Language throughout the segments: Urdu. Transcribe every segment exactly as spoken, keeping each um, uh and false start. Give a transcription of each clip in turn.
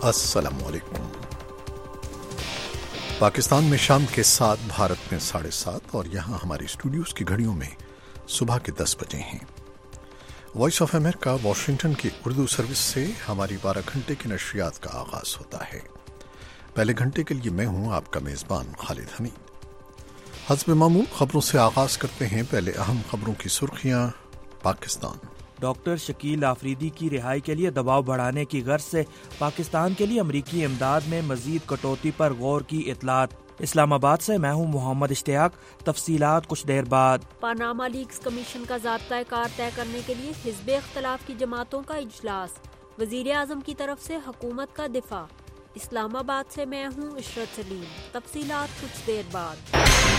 السلام علیکم۔ پاکستان میں شام کے سات، بھارت میں ساڑھے سات اور یہاں ہماری اسٹوڈیوز کی گھڑیوں میں صبح کے دس بجے ہیں۔ وائس آف امریکہ واشنگٹن کی اردو سروس سے ہماری بارہ گھنٹے کی نشریات کا آغاز ہوتا ہے۔ پہلے گھنٹے کے لیے میں ہوں آپ کا میزبان خالد حمید۔ حسب معمول خبروں سے آغاز کرتے ہیں۔ پہلے اہم خبروں کی سرخیاں۔ پاکستان ڈاکٹر شکیل آفریدی کی رہائی کے لیے دباؤ بڑھانے کی غرض سے پاکستان کے لیے امریکی امداد میں مزید کٹوتی پر غور کی اطلاعات۔ اسلام آباد سے میں ہوں محمد اشتیاق، تفصیلات کچھ دیر بعد۔ پاناما لیکس کمیشن کا ضابطۂ کار طے کرنے کے لیے حزب اختلاف کی جماعتوں کا اجلاس، وزیر اعظم کی طرف سے حکومت کا دفاع۔ اسلام آباد سے میں ہوں عشرت سلیم، تفصیلات کچھ دیر بعد۔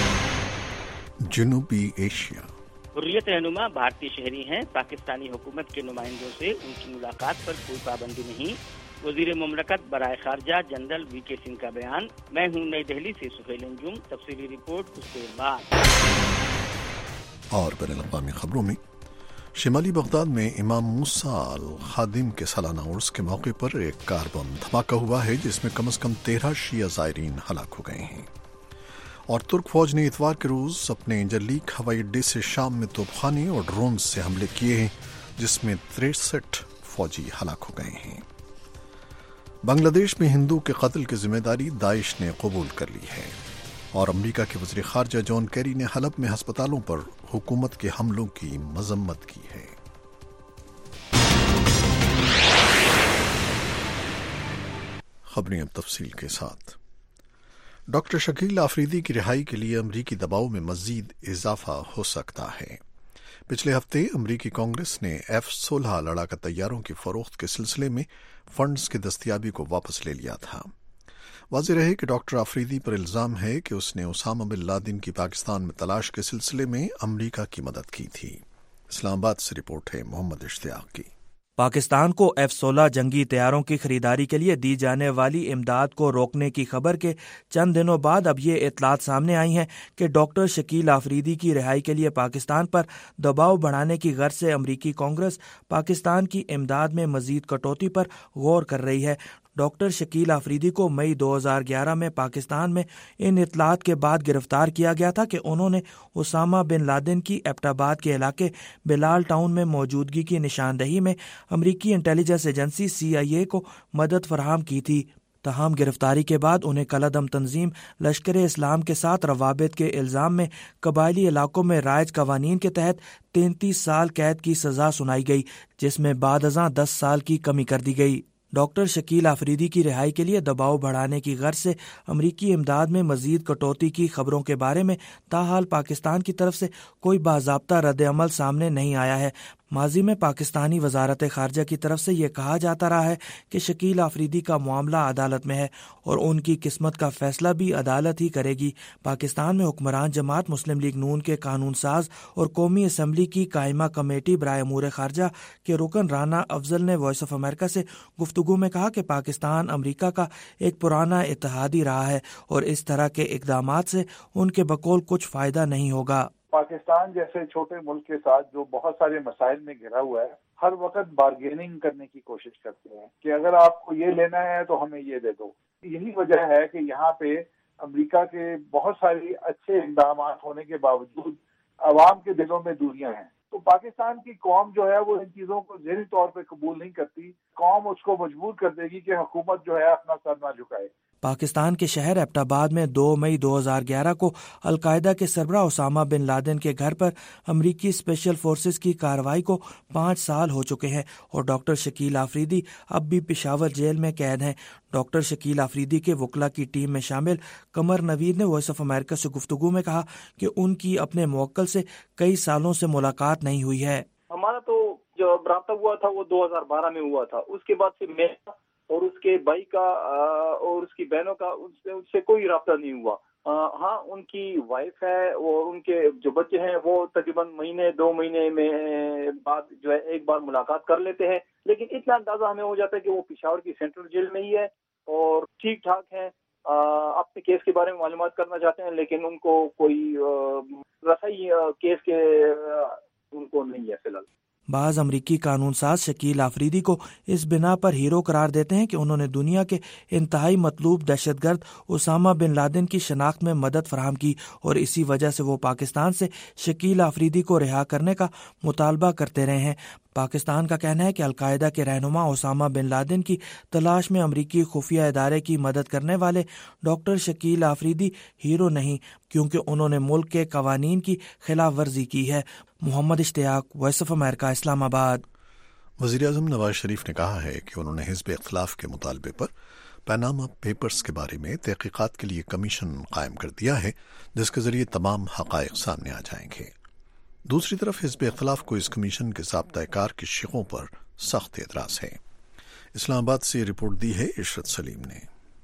جنوبی ایشیا۔ حریت رہنما بھارتی شہری ہیں، پاکستانی حکومت کے نمائندوں سے ان کی ملاقات پر کوئی پابندی نہیں۔ وزیر مملکت برائے خارجہ جنرل وی کے سنگھ کا بیان۔ میں ہوں نئی دہلی سے سہیل انجم، تفصیلی رپورٹ کچھ دیر بعد۔ اور بین الاقوامی خبروں میں شمالی بغداد میں امام موسیٰ الخادم کے سالانہ عرس کے موقع پر ایک کار بم دھماکہ ہوا ہے جس میں کم از کم تیرہ شیعہ زائرین ہلاک ہو گئے ہیں۔ اور ترک فوج نے اتوار کے روز اپنے جلیک ہوائی اڈے سے شام میں توپخانے اور ڈرون سے حملے کیے ہیں جس میں تریسٹھ فوجی ہلاک ہو گئے ہیں۔ بنگلہ دیش میں ہندو کے قتل کی ذمہ داری داعش نے قبول کر لی ہے۔ اور امریکہ کے وزیر خارجہ جان کیری نے حلب میں ہسپتالوں پر حکومت کے حملوں کی مذمت کی ہے۔ خبریں اب تفصیل کے ساتھ۔ ڈاکٹر شکیل آفریدی کی رہائی کے لیے امریکی دباؤ میں مزید اضافہ ہو سکتا ہے۔ پچھلے ہفتے امریکی کانگریس نے ایف سولہ لڑاکا طیاروں کی فروخت کے سلسلے میں فنڈز کی دستیابی کو واپس لے لیا تھا۔ واضح رہے کہ ڈاکٹر آفریدی پر الزام ہے کہ اس نے اسامہ بن لادن کی پاکستان میں تلاش کے سلسلے میں امریکہ کی مدد کی تھی۔ اسلام آباد سے رپورٹ ہے محمد اشتیاق کی۔ پاکستان کو ایف سولہ جنگی طیاروں کی خریداری کے لیے دی جانے والی امداد کو روکنے کی خبر کے چند دنوں بعد اب یہ اطلاعات سامنے آئی ہیں کہ ڈاکٹر شکیل آفریدی کی رہائی کے لیے پاکستان پر دباؤ بڑھانے کی غرض سے امریکی کانگریس پاکستان کی امداد میں مزید کٹوتی پر غور کر رہی ہے۔ ڈاکٹر شکیل آفریدی کو مئی دو ہزار گیارہ میں پاکستان میں ان اطلاعات کے بعد گرفتار کیا گیا تھا کہ انہوں نے اسامہ بن لادن کی ایبٹ آباد کے علاقے بلال ٹاؤن میں موجودگی کی نشاندہی میں امریکی انٹیلیجنس ایجنسی سی آئی اے کو مدد فراہم کی تھی۔ تاہم گرفتاری کے بعد انہیں کالعدم تنظیم لشکر اسلام کے ساتھ روابط کے الزام میں قبائلی علاقوں میں رائج قوانین کے تحت تینتیس سال قید کی سزا سنائی گئی، جس میں بعد ازاں دس سال کی کمی کر دی گئی۔ ڈاکٹر شکیل آفریدی کی رہائی کے لیے دباؤ بڑھانے کی غرض سے امریکی امداد میں مزید کٹوتی کی خبروں کے بارے میں تاحال پاکستان کی طرف سے کوئی باضابطہ رد عمل سامنے نہیں آیا ہے۔ ماضی میں پاکستانی وزارت خارجہ کی طرف سے یہ کہا جاتا رہا ہے کہ شکیل آفریدی کا معاملہ عدالت میں ہے اور ان کی قسمت کا فیصلہ بھی عدالت ہی کرے گی۔ پاکستان میں حکمران جماعت مسلم لیگ نون کے قانون ساز اور قومی اسمبلی کی قائمہ کمیٹی برائے امور خارجہ کے رکن رانا افضل نے وائس آف امریکہ سے گفتگو میں کہا کہ پاکستان امریکہ کا ایک پرانا اتحادی رہا ہے اور اس طرح کے اقدامات سے ان کے بقول کچھ فائدہ نہیں ہوگا۔ پاکستان جیسے چھوٹے ملک کے ساتھ جو بہت سارے مسائل میں گھرا ہوا ہے، ہر وقت بارگیننگ کرنے کی کوشش کرتے ہیں کہ اگر آپ کو یہ لینا ہے تو ہمیں یہ دے دو۔ یہی وجہ ہے کہ یہاں پہ امریکہ کے بہت ساری اچھے اقدامات ہونے کے باوجود عوام کے دلوں میں دوریاں ہیں۔ تو پاکستان کی قوم جو ہے وہ ان چیزوں کو ذہنی طور پہ قبول نہیں کرتی۔ قوم اس کو مجبور کر دے گی کہ حکومت جو ہے اپنا سر نہ جھکائے۔ پاکستان کے شہر ایبٹ آباد میں دو مئی دو ہزار گیارہ کو القاعدہ کے سربراہ اسامہ بن لادن کے گھر پر امریکی اسپیشل فورسز کی کارروائی کو پانچ سال ہو چکے ہیں اور ڈاکٹر شکیل آفریدی اب بھی پشاور جیل میں قید ہیں۔ ڈاکٹر شکیل آفریدی کے وکلاء کی ٹیم میں شامل قمر نوید نے وائس آف امریکہ سے گفتگو میں کہا کہ ان کی اپنے موکل سے کئی سالوں سے ملاقات نہیں ہوئی ہے۔ ہمارا تو جو رابطہ ہوا تھا وہ دو ہزار بارہ میں ہوا تھا، اس کے بعد سے میرا اور اس کے بھائی کا اور اس کی بہنوں کا ان سے کوئی رابطہ نہیں ہوا۔ ہاں، ان کی وائف ہے اور ان کے جو بچے ہیں وہ تقریباً مہینے دو مہینے میں بعد جو ہے ایک بار ملاقات کر لیتے ہیں، لیکن اتنا اندازہ ہمیں ہو جاتا ہے کہ وہ پشاور کی سینٹرل جیل میں ہی ہے اور ٹھیک ٹھاک ہیں، اپنے کیس کے بارے میں معلومات کرنا چاہتے ہیں، لیکن ان کو کوئی رسائی کیس کے ان کو نہیں ہے فی الحال۔ بعض امریکی قانون ساز شکیل آفریدی کو اس بنا پر ہیرو قرار دیتے ہیں کہ انہوں نے دنیا کے انتہائی مطلوب دہشت گرد اسامہ بن لادن کی شناخت میں مدد فراہم کی اور اسی وجہ سے وہ پاکستان سے شکیل آفریدی کو رہا کرنے کا مطالبہ کرتے رہے ہیں۔ پاکستان کا کہنا ہے کہ القاعدہ کے رہنما اسامہ بن لادن کی تلاش میں امریکی خفیہ ادارے کی مدد کرنے والے ڈاکٹر شکیل آفریدی ہیرو نہیں، کیونکہ انہوں نے ملک کے قوانین کی خلاف ورزی کی ہے۔ محمد اشتیاق، وائس آف امریکہ، اسلام آباد۔ وزیر اعظم نواز شریف نے کہا ہے کہ انہوں نے حزب اختلاف کے مطالبے پر پاناما پیپرز کے بارے میں تحقیقات کے لیے کمیشن قائم کر دیا ہے، جس کے ذریعے تمام حقائق سامنے آ جائیں گے۔ دوسری طرف حزب اختلاف کو اس کمیشن کے ضابطۂ کار کی شقوں پر سخت اعتراض ہے۔ اسلام آباد سے رپورٹ دی ہے عشرت سلیم نے۔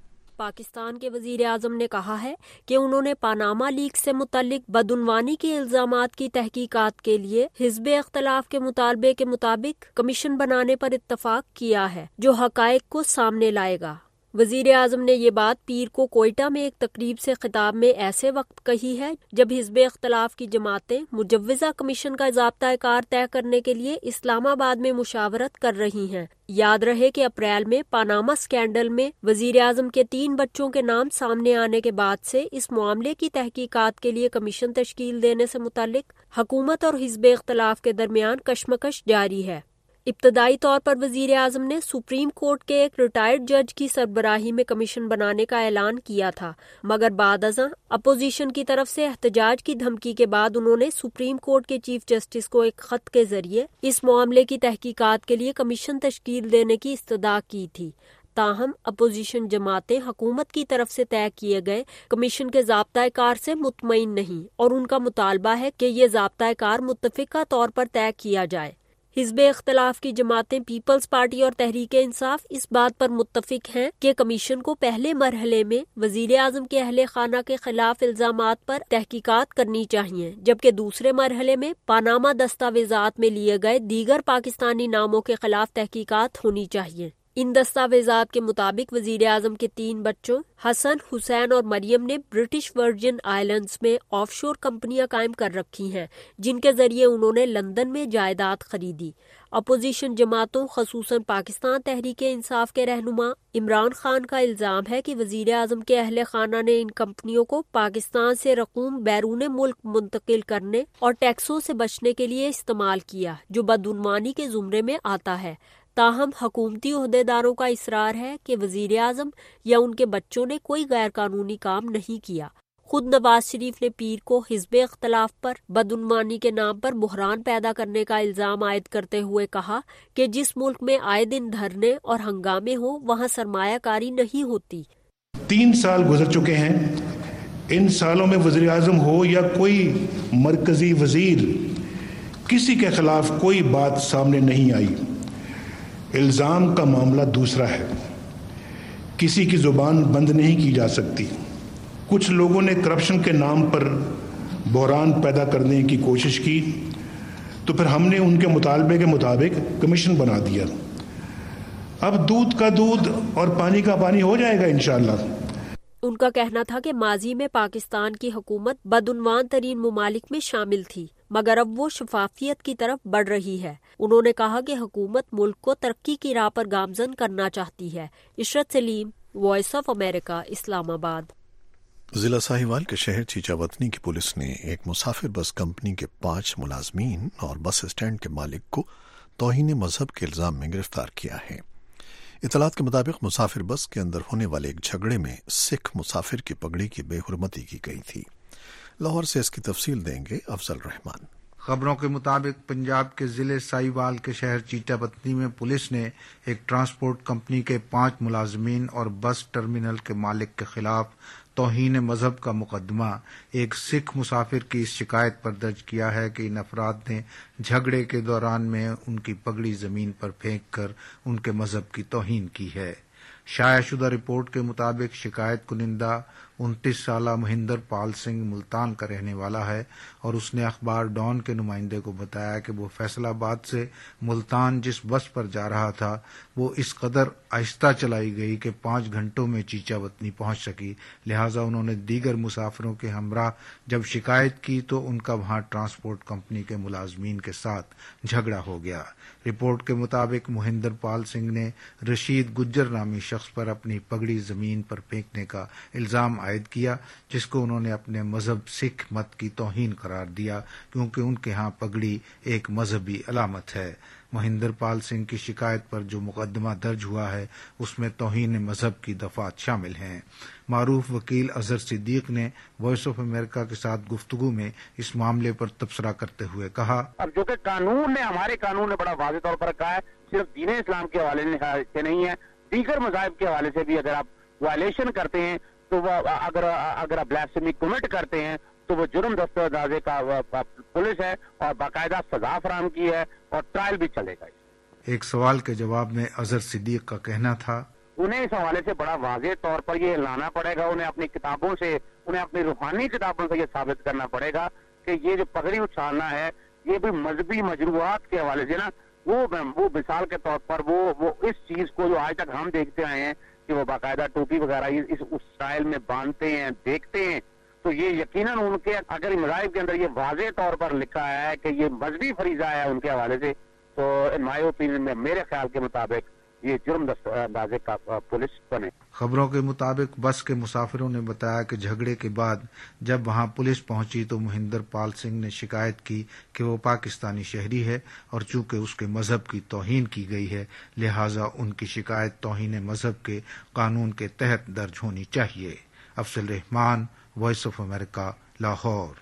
پاکستان کے وزیر اعظم نے کہا ہے کہ انہوں نے پاناما لیکس سے متعلق بدعنوانی کے الزامات کی تحقیقات کے لیے حزب اختلاف کے مطالبے کے مطابق کمیشن بنانے پر اتفاق کیا ہے جو حقائق کو سامنے لائے گا۔ وزیر اعظم نے یہ بات پیر کو کوئٹہ میں ایک تقریب سے خطاب میں ایسے وقت کہی ہے جب حزب اختلاف کی جماعتیں مجوزہ کمیشن کا ضابطۂ کار طے کرنے کے لیے اسلام آباد میں مشاورت کر رہی ہیں۔ یاد رہے کہ اپریل میں پاناما سکینڈل میں وزیر اعظم کے تین بچوں کے نام سامنے آنے کے بعد سے اس معاملے کی تحقیقات کے لیے کمیشن تشکیل دینے سے متعلق حکومت اور حزب اختلاف کے درمیان کشمکش جاری ہے۔ ابتدائی طور پر وزیر اعظم نے سپریم کورٹ کے ایک ریٹائرڈ جج کی سربراہی میں کمیشن بنانے کا اعلان کیا تھا، مگر بعد ازاں اپوزیشن کی طرف سے احتجاج کی دھمکی کے بعد انہوں نے سپریم کورٹ کے چیف جسٹس کو ایک خط کے ذریعے اس معاملے کی تحقیقات کے لیے کمیشن تشکیل دینے کی استدعا کی تھی۔ تاہم اپوزیشن جماعتیں حکومت کی طرف سے طے کیے گئے کمیشن کے ضابطۂ کار سے مطمئن نہیں اور ان کا مطالبہ ہے کہ یہ ضابطۂ کار متفقہ طور پر طے کیا جائے۔ حزب اختلاف کی جماعتیں پیپلز پارٹی اور تحریک انصاف اس بات پر متفق ہیں کہ کمیشن کو پہلے مرحلے میں وزیر اعظم کے اہل خانہ کے خلاف الزامات پر تحقیقات کرنی چاہیے، جبکہ دوسرے مرحلے میں پاناما دستاویزات میں لیے گئے دیگر پاکستانی ناموں کے خلاف تحقیقات ہونی چاہیے۔ ان دستاویزات کے مطابق وزیر اعظم کے تین بچوں حسن، حسین اور مریم نے برٹش ورجن آئلینڈز میں آف شور کمپنیاں قائم کر رکھی ہیں جن کے ذریعے انہوں نے لندن میں جائیداد خریدی۔ اپوزیشن جماعتوں خصوصاً پاکستان تحریک انصاف کے رہنما عمران خان کا الزام ہے کہ وزیر اعظم کے اہل خانہ نے ان کمپنیوں کو پاکستان سے رقوم بیرون ملک منتقل کرنے اور ٹیکسوں سے بچنے کے لیے استعمال کیا، جو بدعنوانی کے زمرے میں آتا ہے۔ تاہم حکومتی عہدیداروں کا اصرار ہے کہ وزیر اعظم یا ان کے بچوں نے کوئی غیر قانونی کام نہیں کیا۔ خود نواز شریف نے پیر کو حزب اختلاف پر بدعنوانی کے نام پر بحران پیدا کرنے کا الزام عائد کرتے ہوئے کہا کہ جس ملک میں آئے دن دھرنے اور ہنگامے ہوں وہاں سرمایہ کاری نہیں ہوتی۔ تین سال گزر چکے ہیں، ان سالوں میں وزیر اعظم ہو یا کوئی مرکزی وزیر، کسی کے خلاف کوئی بات سامنے نہیں آئی۔ الزام کا معاملہ دوسرا ہے، کسی کی زبان بند نہیں کی جا سکتی۔ کچھ لوگوں نے کرپشن کے نام پر بحران پیدا کرنے کی کوشش کی تو پھر ہم نے ان کے مطالبے کے مطابق کمیشن بنا دیا۔ اب دودھ کا دودھ اور پانی کا پانی ہو جائے گا انشاءاللہ۔ ان کا کہنا تھا کہ ماضی میں پاکستان کی حکومت بدعنوان ترین ممالک میں شامل تھی، مگر اب وہ شفافیت کی طرف بڑھ رہی ہے۔ انہوں نے کہا کہ حکومت ملک کو ترقی کی راہ پر گامزن کرنا چاہتی ہے۔ عشرت سلیم، وائس آف امریکہ، اسلام آباد۔ ضلع ساہیوال کے شہر چیچا وطنی کی پولیس نے ایک مسافر بس کمپنی کے پانچ ملازمین اور بس اسٹینڈ کے مالک کو توہین مذہب کے الزام میں گرفتار کیا ہے۔ اطلاعات کے مطابق مسافر بس کے اندر ہونے والے ایک جھگڑے میں سکھ مسافر کی پگڑی کی بے حرمتی کی گئی تھی۔ لاہور سے اس کی تفصیل دیں گے افضل رحمان۔ خبروں کے مطابق پنجاب کے ضلع ساہیوال کے شہر چیچا پتنی میں پولیس نے ایک ٹرانسپورٹ کمپنی کے پانچ ملازمین اور بس ٹرمینل کے مالک کے خلاف توہین مذہب کا مقدمہ ایک سکھ مسافر کی اس شکایت پر درج کیا ہے کہ ان افراد نے جھگڑے کے دوران میں ان کی پگڑی زمین پر پھینک کر ان کے مذہب کی توہین کی ہے۔ شائع شدہ رپورٹ کے مطابق شکایت کنندہ انتیس سالہ مہندر پال سنگھ ملتان کا رہنے والا ہے اور اس نے اخبار ڈان کے نمائندے کو بتایا کہ وہ فیصل آباد سے ملتان جس بس پر جا رہا تھا وہ اس قدر آہستہ چلائی گئی کہ پانچ گھنٹوں میں چیچا وطنی پہنچ سکی، لہٰذا انہوں نے دیگر مسافروں کے ہمراہ جب شکایت کی تو ان کا وہاں ٹرانسپورٹ کمپنی کے ملازمین کے ساتھ جھگڑا ہو گیا۔ رپورٹ کے مطابق مہندر پال سنگھ نے رشید گجر نامی شخص پر اپنی پگڑی زمین پر پھینکنے کا الزام عائد کیا، جس کو انہوں نے اپنے مذہب سکھ مت کی توہین قرار دیا کیونکہ ان کے ہاں پگڑی ایک مذہبی علامت ہے۔ مہندر پال سنگھ کی شکایت پر جو مقدمہ درج ہوا ہے اس میں توہین مذہب کی دفعات شامل ہیں۔ معروف وکیل اظہر صدیق نے وائس آف امریکہ کے ساتھ گفتگو میں اس معاملے پر تبصرہ کرتے ہوئے کہا، اب جو کہ قانون نے ہمارے قانون نے بڑا واضح طور پر کہا ہے، صرف دین اسلام کے حوالے سے نہیں ہے، دیگر مذاہب کے حوالے سے بھی اگر آپ وائلیشن کرتے ہیں تو وہ اگر اگر آپ بلاسفیمی کمٹ کرتے ہیں تو وہ جرم دستاویزے کا پولیس ہے اور باقاعدہ سزا فراہم کی ہے اور ٹرائل بھی چلے گا۔ ایک سوال کے جواب میں اظہر صدیق کا کہنا تھا، انہیں اس حوالے سے بڑا واضح طور پر یہ لانا پڑے گا، انہیں اپنی کتابوں سے انہیں اپنی روحانی کتابوں سے یہ ثابت کرنا پڑے گا کہ یہ جو پگڑی اچھالنا ہے یہ بھی مذہبی مجروحات کے حوالے سے نا وہ وہ مثال کے طور پر وہ وہ اس چیز کو جو آج تک ہم دیکھتے آئے ہیں کہ وہ باقاعدہ ٹوپی وغیرہ اس اسٹائل میں باندھتے ہیں دیکھتے ہیں، تو یہ یقیناً ان کے اگر مذاہب کے اندر یہ واضح طور پر لکھا ہے کہ یہ مذہبی فریضہ ہے ان کے حوالے سے، تو ان مائی اوپینین میں میرے خیال کے مطابق یہ جرم اندازے کا پولیس بنے۔ خبروں کے مطابق بس کے مسافروں نے بتایا کہ جھگڑے کے بعد جب وہاں پولیس پہنچی تو مہندر پال سنگھ نے شکایت کی کہ وہ پاکستانی شہری ہے اور چونکہ اس کے مذہب کی توہین کی گئی ہے لہٰذا ان کی شکایت توہین مذہب کے قانون کے تحت درج ہونی چاہیے۔ Afzal Rahman, voice of America, Lahore.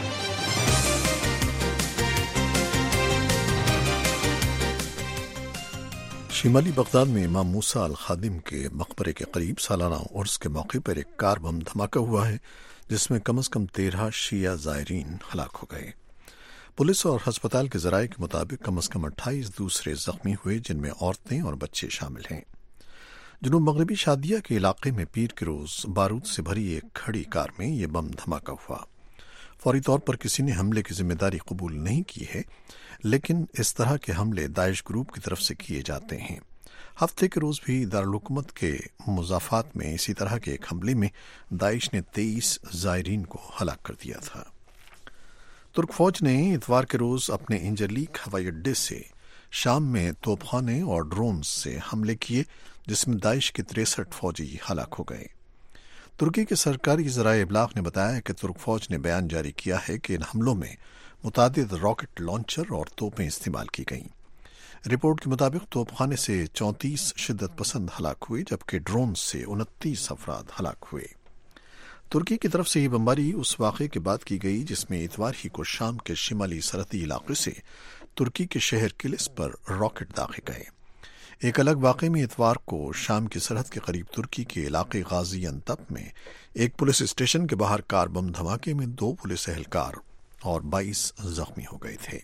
شمالی بغداد میں امام موسیٰ الخادم کے مقبرے کے قریب سالانہ عرس کے موقع پر ایک کار بم دھماکہ ہوا ہے جس میں کم از کم تیرہ شیعہ زائرین ہلاک ہو گئے۔ پولیس اور ہسپتال کے ذرائع کے مطابق کم از کم اٹھائیس دوسرے زخمی ہوئے جن میں عورتیں اور بچے شامل ہیں۔ جنوب مغربی شادیہ کے علاقے میں پیر کے روز بارود سے بھری ایک کھڑی کار میں یہ بم دھماکہ ہوا۔ فوری طور پر کسی نے حملے کی ذمہ داری قبول نہیں کی ہے، لیکن اس طرح کے حملے داعش گروپ کی طرف سے کیے جاتے ہیں۔ ہفتے کے روز بھی دارالحکومت کے مضافات میں اسی طرح کے ایک حملے میں داعش نے تیئیس زائرین کو ہلاک کر دیا تھا۔ ترک فوج نے اتوار کے روز اپنے انجرلیک ہوائی اڈے سے شام میں توپ خانے اور ڈرون سے حملے کیے جس میں داعش کے تریسٹھ فوجی ہلاک ہو گئے۔ ترکی کے سرکاری ذرائع ابلاغ نے بتایا کہ ترک فوج نے بیان جاری کیا ہے کہ ان حملوں میں متعدد راکٹ لانچر اور توپیں استعمال کی گئیں۔ رپورٹ کے مطابق توپ خانے سے چونتیس شدت پسند ہلاک ہوئے جبکہ ڈرون سے انتیس افراد ہلاک ہوئے۔ ترکی کی طرف سے یہ بمباری اس واقعے کے بعد کی گئی جس میں اتوار ہی کو شام کے شمالی سرحدی علاقے سے ترکی کے شہر کلس پر راکٹ داغے گئے۔ ایک الگ واقعے میں اتوار کو شام کی سرحد کے قریب ترکی کے علاقے غازی انتپ میں ایک پولیس اسٹیشن کے باہر کار بم دھماکے میں دو پولیس اہلکار اور بائیس زخمی ہو گئے تھے۔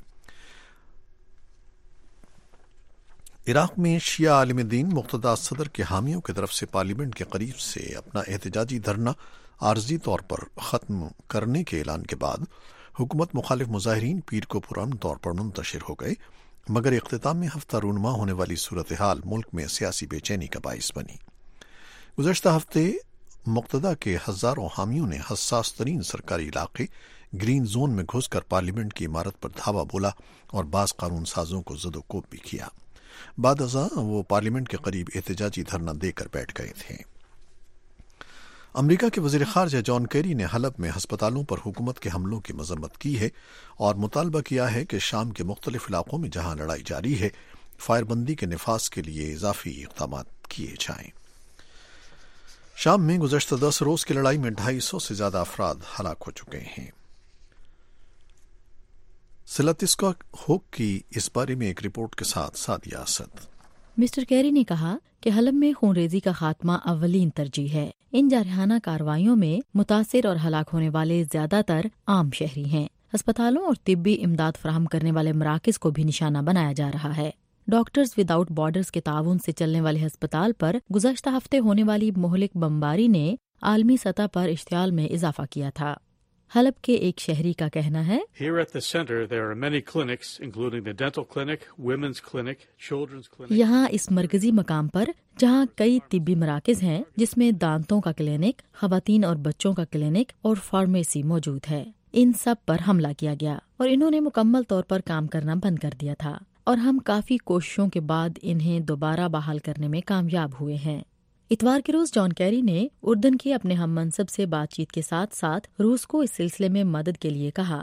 عراق میں شیعہ عالم دین مقتدی صدر کے حامیوں کی طرف سے پارلیمنٹ کے قریب سے اپنا احتجاجی دھرنا عارضی طور پر ختم کرنے کے اعلان کے بعد حکومت مخالف مظاہرین پیر کو پرامن طور پر منتشر ہو گئے، مگر اختتام میں ہفتہ رونما ہونے والی صورتحال ملک میں سیاسی بے چینی کا باعث بنی۔ گزشتہ ہفتے مقتدی کے ہزاروں حامیوں نے حساس ترین سرکاری علاقے گرین زون میں گھس کر پارلیمنٹ کی عمارت پر دھاوا بولا اور بعض قانون سازوں کو زد و کوب بھی کیا۔ بعد ازاں وہ پارلیمنٹ کے قریب احتجاجی دھرنا دے کر بیٹھ گئے تھے۔ امریکہ کے وزیر خارجہ جان کیری نے حلب میں ہسپتالوں پر حکومت کے حملوں کی مذمت کی ہے اور مطالبہ کیا ہے کہ شام کے مختلف علاقوں میں جہاں لڑائی جاری ہے فائر بندی کے نفاذ کے لیے اضافی اقدامات کیے جائیں۔ شام میں گزشتہ دس روز کی لڑائی میں ڈھائی سو سے زیادہ افراد ہلاک ہو چکے ہیں۔ سلاتسکا ہوک کی اس بارے میں ایک رپورٹ کے ساتھ سادیہ اسد۔ مسٹر کیری نے کہا کہ حلب میں خونریزی کا خاتمہ اولین ترجیح ہے۔ ان جارحانہ کارروائیوں میں متاثر اور ہلاک ہونے والے زیادہ تر عام شہری ہیں۔ ہسپتالوں اور طبی امداد فراہم کرنے والے مراکز کو بھی نشانہ بنایا جا رہا ہے۔ ڈاکٹرز وداؤٹ بارڈرز کے تعاون سے چلنے والے ہسپتال پر گزشتہ ہفتے ہونے والی مہلک بمباری نے عالمی سطح پر اشتعال میں اضافہ کیا تھا۔ حلب کے ایک شہری کا کہنا ہے یہاں اس مرکزی مقام پر جہاں کئی طبی مراکز ہیں جس میں دانتوں کا کلینک، خواتین اور بچوں کا کلینک اور فارمیسی موجود ہے، ان سب پر حملہ کیا گیا اور انہوں نے مکمل طور پر کام کرنا بند کر دیا تھا اور ہم کافی کوششوں کے بعد انہیں دوبارہ بحال کرنے میں کامیاب ہوئے ہیں۔ اتوار کے روز جان کیری نے اردن کے اپنے ہم منصب سے بات چیت کے ساتھ ساتھ روس کو اس سلسلے میں مدد کے لیے کہا۔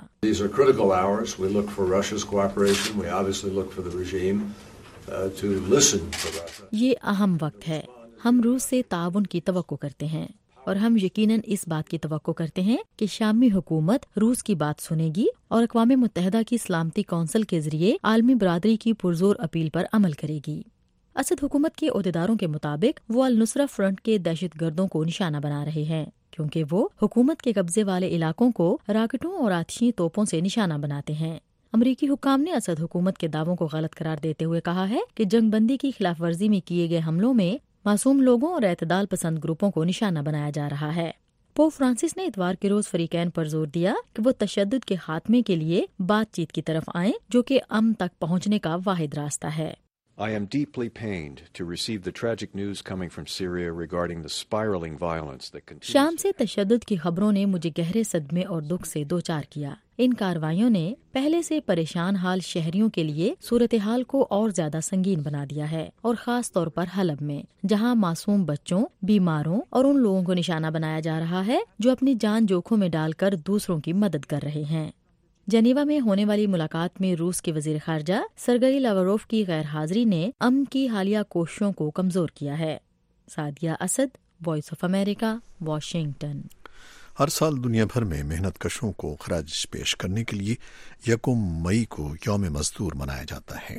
یہ اہم وقت ہے، ہم روس سے تعاون کی توقع کرتے ہیں اور ہم یقیناً اس بات کی توقع کرتے ہیں کہ شامی حکومت روس کی بات سنے گی اور اقوام متحدہ کی سلامتی کونسل کے ذریعے عالمی برادری کی پرزور اپیل پر عمل کرے گی۔ اسد حکومت کے عہدیداروں کے مطابق وہ النصرہ فرنٹ کے دہشت گردوں کو نشانہ بنا رہے ہیں کیونکہ وہ حکومت کے قبضے والے علاقوں کو راکٹوں اور آتشی توپوں سے نشانہ بناتے ہیں۔ امریکی حکام نے اسد حکومت کے دعووں کو غلط قرار دیتے ہوئے کہا ہے کہ جنگ بندی کی خلاف ورزی میں کیے گئے حملوں میں معصوم لوگوں اور اعتدال پسند گروپوں کو نشانہ بنایا جا رہا ہے۔ پوپ فرانسس نے اتوار کے روز فریقین پر زور دیا کہ وہ تشدد کے خاتمے کے لیے بات چیت کی طرف آئیں جو کہ امن تک پہنچنے کا واحد راستہ ہے۔ I am deeply pained to receive the tragic news coming from Syria regarding the spiraling violence that continues. شام سے تشدد کی خبروں نے مجھے گہرے صدمے اور دکھ سے دوچار کیا۔ ان کارروائیوں نے پہلے سے پریشان حال شہریوں کے لیے صورتحال کو اور زیادہ سنگین بنا دیا ہے، اور خاص طور پر حلب میں جہاں معصوم بچوں، بیماروں اور ان لوگوں کو نشانہ بنایا جا رہا ہے جو اپنی جان جوکھوں میں ڈال کر دوسروں کی مدد کر رہے ہیں۔ جنیوا میں ہونے والی ملاقات میں روس کے وزیر خارجہ سرگئی لاوروف کی غیر حاضری نے امن کی حالیہ کوششوں کو کمزور کیا ہے۔ Sadia Asad, voice of America, Washington. ہر سال دنیا بھر میں محنت کشوں کو خراج پیش کرنے کے لیے یکم مئی کو یوم مزدور منایا جاتا ہے۔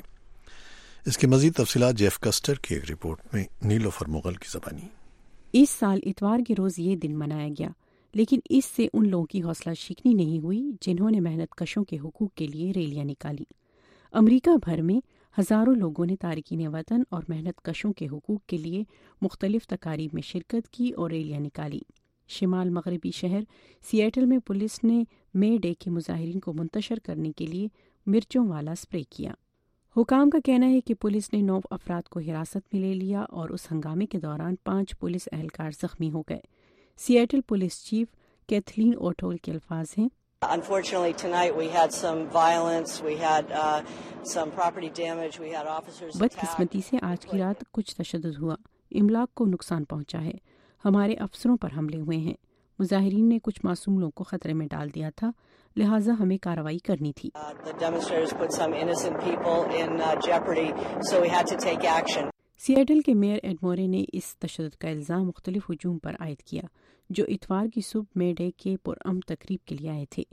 اس کی مزید تفصیلات جیف کسٹر کی ایک رپورٹ میں نیلوفر مغل کی زبانی۔ اس سال اتوار کے روز یہ دن منایا گیا، لیکن اس سے ان لوگوں کی حوصلہ شکنی نہیں ہوئی جنہوں نے محنت کشوں کے حقوق کے لیے ریلیاں نکالی۔ امریکہ بھر میں ہزاروں لوگوں نے تارکین وطن اور محنت کشوں کے حقوق کے لیے مختلف تقاریب میں شرکت کی اور ریلیاں نکالی۔ شمال مغربی شہر سیئٹل میں پولیس نے مے ڈے کے مظاہرین کو منتشر کرنے کے لیے مرچوں والا اسپرے کیا۔ حکام کا کہنا ہے کہ پولیس نے نو افراد کو حراست میں لے لیا اور اس ہنگامے کے دوران پانچ پولیس اہلکار زخمی ہو گئے۔ Seattle police chief Kathleen O'Toole کے الفاظ ہیں، بدقسمتی سے آج کی رات کچھ تشدد ہوا، املاک کو نقصان پہنچا ہے، ہمارے افسروں پر حملے ہوئے ہیں، مظاہرین نے کچھ معصوم لوگوں کو خطرے میں ڈال دیا تھا، لہٰذا ہمیں کارروائی کرنی تھی۔ سیئٹل کے میئر ایڈ مورے نے اس تشدد کا الزام مختلف ہجوم پر عائد کیا جو اتوار کی صبح مے ڈے کے پرامن تقریب کے لیے آئے تھے۔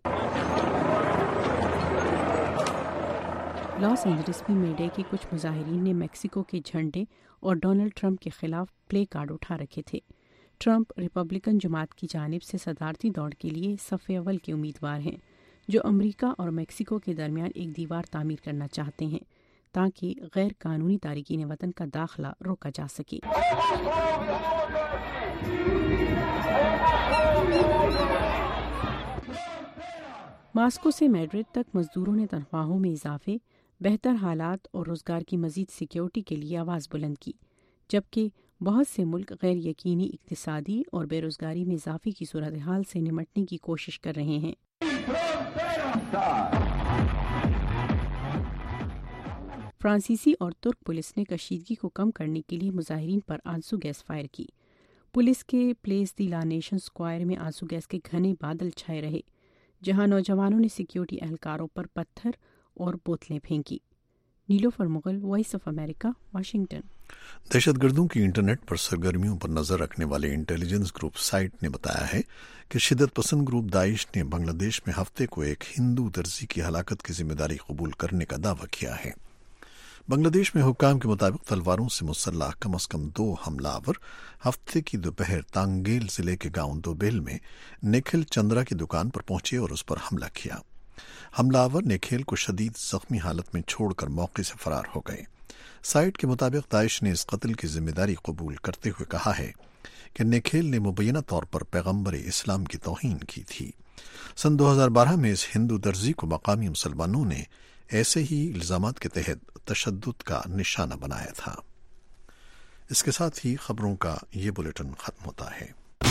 لاس اینجلس میں مے ڈے کے کچھ مظاہرین نے میکسیکو کے جھنڈے اور ڈونلڈ ٹرمپ کے خلاف پلے کارڈ اٹھا رکھے تھے۔ ٹرمپ ریپبلکن جماعت کی جانب سے صدارتی دوڑ کے لیے صف اول کے امیدوار ہیں جو امریکہ اور میکسیکو کے درمیان ایک دیوار تعمیر کرنا چاہتے ہیں تاکہ غیر قانونی تارکین وطن کا داخلہ روکا جا سکے۔ ماسکو سے میڈرڈ تک مزدوروں نے تنخواہوں میں اضافے، بہتر حالات اور روزگار کی مزید سیکیورٹی کے لیے آواز بلند کی، جبکہ بہت سے ملک غیر یقینی اقتصادی اور بے روزگاری میں اضافے کی صورتحال سے نمٹنے کی کوشش کر رہے ہیں۔ فرانسیسی اور ترک پولیس نے کشیدگی کو کم کرنے کے لیے مظاہرین پر آنسو گیس فائر کی۔ پولیس کے Place de la Nation square میں آنسو گیس کے گھنے بادل چھائے رہے، جہاں نوجوانوں نے سیکیورٹی اہلکاروں پر پتھر اور بوتلیں پھینکی۔ Nilofar Mughal, voice of America, Washington. دہشت گردوں کی انٹرنیٹ پر سرگرمیوں پر نظر رکھنے والے انٹیلیجنس گروپ سائٹ نے بتایا ہے کہ شدت پسند گروپ داعش نے بنگلہ دیش میں ہفتے کو ایک ہندو درزی کی ہلاکت کی ذمہ داری قبول کرنے کا دعویٰ کیا ہے۔ بنگلہ دیش میں حکام کے مطابق تلواروں سے مسلح کم از کم دو حملہ آور ہفتے کی دوپہر تانگیل ضلع کے گاؤں دوبیل میں نکھل چندرا کی دکان پر پہنچے اور اس پر حملہ کیا۔ حملہ آور نکھل کو شدید زخمی حالت میں چھوڑ کر موقع سے فرار ہو گئے۔ سائٹ کے مطابق داعش نے اس قتل کی ذمہ داری قبول کرتے ہوئے کہا ہے کہ نکھیل نے مبینہ طور پر پیغمبر اسلام کی توہین کی تھی۔ سن دو ہزار بارہ میں اس ہندو درزی کو مقامی مسلمانوں نے ایسے ہی الزامات کے تحت تشدد کا نشانہ بنایا تھا۔ اس کے ساتھ ہی خبروں کا یہ بلیٹن ختم ہوتا ہے۔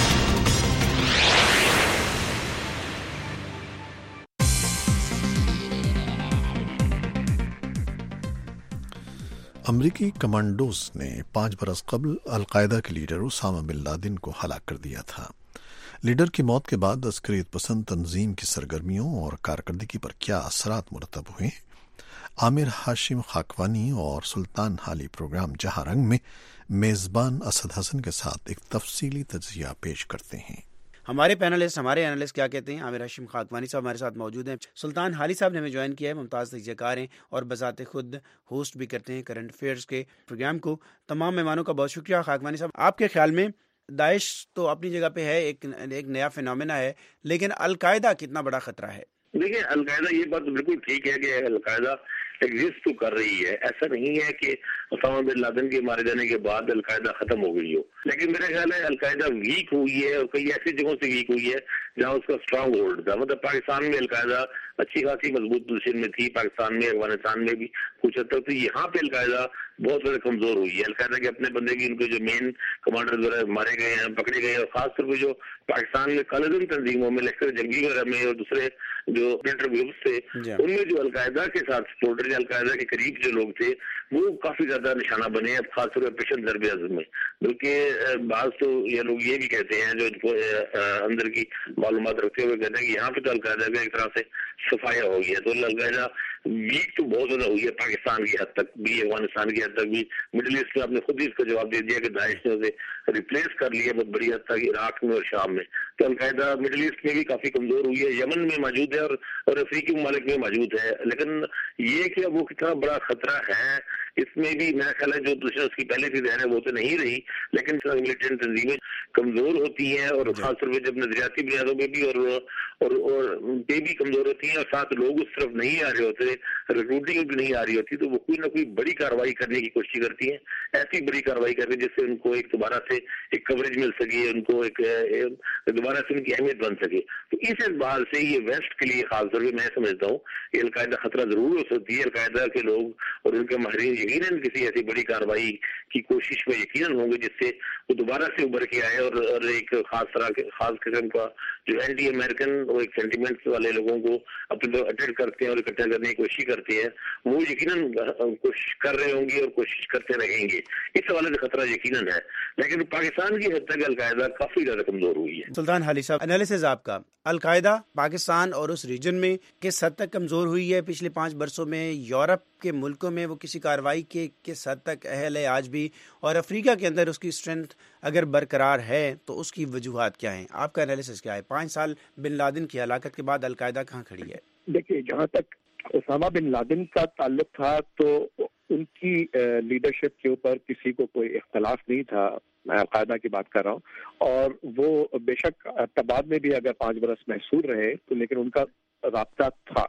امریکی کمانڈوز نے پانچ برس قبل القاعدہ کے لیڈر اسامہ بن لادن کو ہلاک کر دیا تھا۔ لیڈر کی موت کے بعد عسکریت پسند تنظیم کی سرگرمیوں اور کارکردگی پر کیا اثرات مرتب ہوئے ہیں؟ عامر ہاشم خاکوانی اور سلطان حالی پروگرام جہاں رنگ میں میزبان اسد حسن کے ساتھ ایک تفصیلی تجزیہ پیش کرتے ہیں۔ ہمارے پینلسٹ ہمارے اینالسٹ کیا کہتے ہیں؟ عامر ہاشم خاکوانی صاحب ہمارے ساتھ موجود ہیں، سلطان حالی صاحب نے ہمیں جوائن کیا ہے، ممتاز تجزیہ کار ہیں اور بذات خود ہوسٹ بھی کرتے ہیں کرنٹ افیئرز کے پروگرام کو۔ تمام مہمانوں کا بہت شکریہ۔ خاکوانی صاحب، آپ کے خیال میں داعش تو اپنی جگہ پہ ہے، ایک ایک نیا فینومینا ہے، لیکن القاعدہ کتنا بڑا خطرہ ہے؟ دیکھیں، القاعدہ یہ بات بالکل ٹھیک ہے کہ القاعدہ ایگزسٹ تو کر رہی ہے، ایسا نہیں ہے کہ اسامہ بن لادن کے مارے جانے کے بعد القاعدہ ختم ہو گئی ہو، لیکن میرا خیال ہے القاعدہ ویک ہوئی ہے اور کئی ایسی جگہوں سے ویک ہوئی ہے جہاں اس کا اسٹرانگ ہولڈ تھا۔ مطلب پاکستان میں القاعدہ اچھی خاصی مضبوط پوزیشن میں تھی، پاکستان میں، افغانستان میں بھی کچھ حد تک، تو یہاں پہ القاعدہ بہت زیادہ کمزور ہوئی ہے۔ القاعدہ کے اپنے بندے کی، ان کے جو مین کمانڈر وغیرہ مارے گئے ہیں، پکڑے گئے ہیں، اور خاص طور پہ جو پاکستان میں کالعدم تنظیموں میں، لشکر جنگی وغیرہ میں اور دوسرے جو ملٹری گروپس تھے، ان میں جو القاعدہ کے ساتھ سپورٹر یا القاعدہ کے قریب جو لوگ تھے وہ کافی زیادہ نشانہ بنے ہیں، خاص طور پہ پیشن ضرب اعظم میں۔ بلکہ بعض تو یہ لوگ یہ بھی کہتے ہیں، جو ان کو اندر کی معلومات رکھتے ہوئے کہتے ہیں کہ یہاں پہ تو القاعدہ کا ایک طرح سے صفایا ہو گیا۔ تو القاعدہ ویک تو بہت زیادہ ہوئی ہے پاکستان کی حد تک بھی، افغانستان کی حد تک بھی، مڈل ایسٹ میں آپ نے خود ہی اس کا جواب دے دیا کہ داعش نے اسے ریپلیس کر لیا بہت بڑی حد تک عراق میں اور شام میں۔ تو القاعدہ مڈل ایسٹ میں بھی کافی کمزور ہوئی ہے، یمن میں موجود ہے اور اور افریقی ممالک میں موجود ہے، لیکن یہ کہ وہ کتنا بڑا خطرہ ہے اس میں بھی میرا خیال ہے جو دوسرے اس کی پہلے کی ظاہر ہے وہ تو نہیں رہی، لیکن ملیٹنٹ تنظیمیں کمزور ہوتی ہیں اور خاص طور پہ جب نظریاتی بنیادوں پہ بھی اور اور اور پہ بھی کمزور ہوتی ہیں، اور ساتھ لوگ اس طرف نہیں آ رہے ہوتے، ریکروٹنگ بھی نہیں آ رہی ہوتی، تو وہ کوئی نہ کوئی بڑی کارروائی کرنے کی کوشش کرتی ہیں، ایسی بڑی کارروائی کرتے جس سے ان کو ایک دوبارہ سے ایک کوریج مل سکے، ان کو ایک دوبارہ سے ان کی اہمیت بن سکے۔ تو اس اعتبار سے یہ ویسٹ کے لیے خاص طور پہ میں سمجھتا ہوں کہ القاعدہ خطرہ ضرور ہو سکتی ہے۔ القاعدہ کے لوگ اور ان کے ماہرین یقیناً کسی ایسی بڑی کارروائی کی کوشش میں یقیناً ہوں گے جس سے وہ دوبارہ سے ابھر کے آئے، اور اور ایک خاص طرح کے خاص قسم کا جو اینٹی امریکن اور ایک سینٹیمنٹس والے لوگوں کو اپنے اٹیک کرتے ہیں اور اکٹھا کرنے کی کوشش کرتے ہیں، وہ یقیناً کوشش کر رہے ہوں گے اور کوشش کرتے رہیں گے۔ اس حوالے سے خطرہ یقیناً ہے، لیکن پاکستان کی حد تک القاعدہ کافی زیادہ کمزور ہوئی ہے۔ سلطان حالی صاحب، انالیسز آپ کا، القاعدہ پاکستان اور اس ریجن میں کس حد تک کمزور ہوئی ہے پچھلے پانچ برسوں میں؟ یورپ کے ملکوں میں وہ کسی کارروائی کے کس حد تک اہل ہے آج بھی؟ اور افریقہ کے اندر اس کی اسٹرینتھ اگر برقرار ہے تو اس کی وجوہات کیا ہیں؟ آپ کا انالیسس کیا ہے؟ پانچ سال بن لادن کی ہلاکت کے بعد القاعدہ کہاں کھڑی ہے؟ دیکھیے، جہاں تک اسامہ بن لادن کا تعلق تھا تو ان کی لیڈرشپ کے اوپر کسی کو کوئی اختلاف نہیں تھا، میں القاعدہ کی بات کر رہا ہوں، اور وہ بے شک بعد میں بھی اگر پانچ برس محصور رہے تو لیکن ان کا رابطہ تھا۔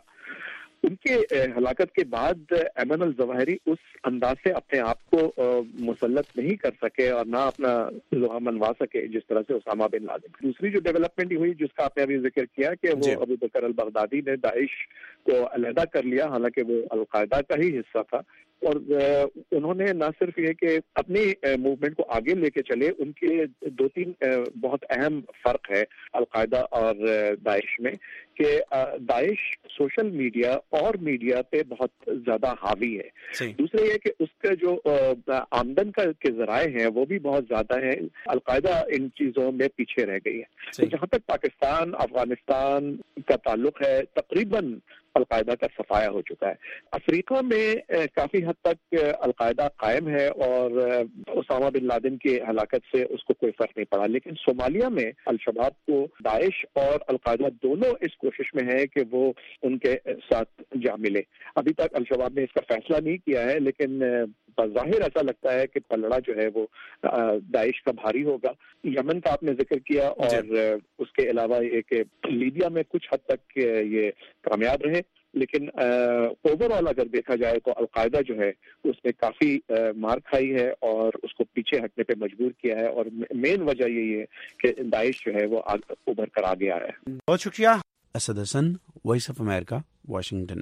ان کے ہلاکت کے بعد ایمن الظواہری اس انداز سے اپنے آپ کو مسلط نہیں کر سکے اور نہ اپنا لوہا منوا سکے جس طرح سے اسامہ بن لادن۔ دوسری جو ڈیولپمنٹ ہوئی جس کا آپ نے ابھی ذکر کیا کہ وہ ابو بکر البغدادی نے داعش کو علیحدہ کر لیا، حالانکہ وہ القاعدہ کا ہی حصہ تھا، اور انہوں نے نہ صرف یہ کہ اپنی موومنٹ کو آگے لے کے چلے، ان کے دو تین بہت اہم فرق ہے القاعدہ اور داعش میں، کہ داعش سوشل میڈیا اور میڈیا پہ بہت زیادہ حاوی ہے۔ دوسرے یہ کہ اس کا جو آمدن کا کے ذرائع ہیں وہ بھی بہت زیادہ ہیں، القاعدہ ان چیزوں میں پیچھے رہ گئی ہے۔ تو جہاں تک پاکستان افغانستان کا تعلق ہے، تقریباً القاعدہ کا صفایا ہو چکا ہے۔ افریقہ میں کافی حد تک القاعدہ قائم ہے اور اسامہ بن لادن کی ہلاکت سے اس کو کوئی فرق نہیں پڑا، لیکن صومالیہ میں الشباب کو داعش اور القاعدہ دونوں اس کوشش میں ہے کہ وہ ان کے ساتھ جا ملے۔ ابھی تک الشباب نے اس کا فیصلہ نہیں کیا ہے، لیکن بظاہر ایسا لگتا ہے کہ پلڑا جو ہے وہ داعش کا بھاری ہوگا۔ یمن کا آپ نے ذکر کیا، اور اس کے علاوہ یہ کہ لیبیا میں کچھ حد تک یہ کامیاب رہے، لیکن اوور آل اگر دیکھا جائے تو القاعدہ جو ہے اس نے کافی مار کھائی ہے اور اس کو پیچھے ہٹنے پہ مجبور کیا ہے، اور مین وجہ یہی ہے کہ داعش جو ہے وہ ابھر کر آگے آیا ہے۔ بہت شکریہ Asad Hassan, voice of America, Washington.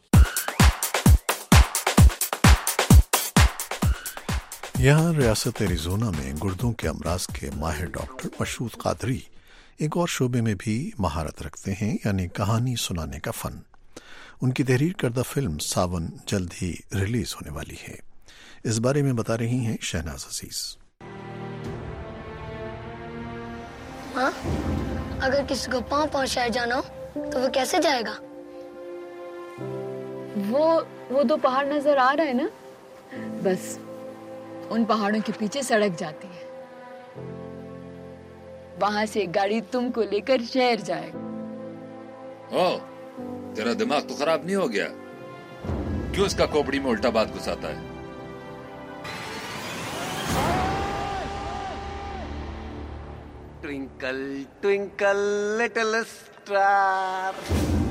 یہاں ریاست ایریزونا میں گردوں کے امراض کے ماہر ڈاکٹر مشہود قادری ایک اور شعبے میں بھی مہارت رکھتے ہیں، یعنی کہانی سنانے کا فن۔ ان کی تحریر کردہ فلم ساون جلد ہی ریلیز ہونے والی ہے۔ اس بارے میں بتا رہی ہیں شہناز عزیز۔ ہاں، اگر کسی کو پاؤں پاؤں شہر جانا ہو تو وہ کیسے جائے گا؟ وہ وہ دو پہاڑ نظر آ رہا ہے نا، بس ان پہاڑوں کے پیچھے سڑک جاتی ہے، وہاں سے گاڑی تم کو لے کر شہر جائے گا۔ او تیرا دماغ تو خراب نہیں ہو گیا؟ کیوں اس کا کھوپڑی میں الٹا بات گھساتا ہے؟ Twinkle twinkle little star.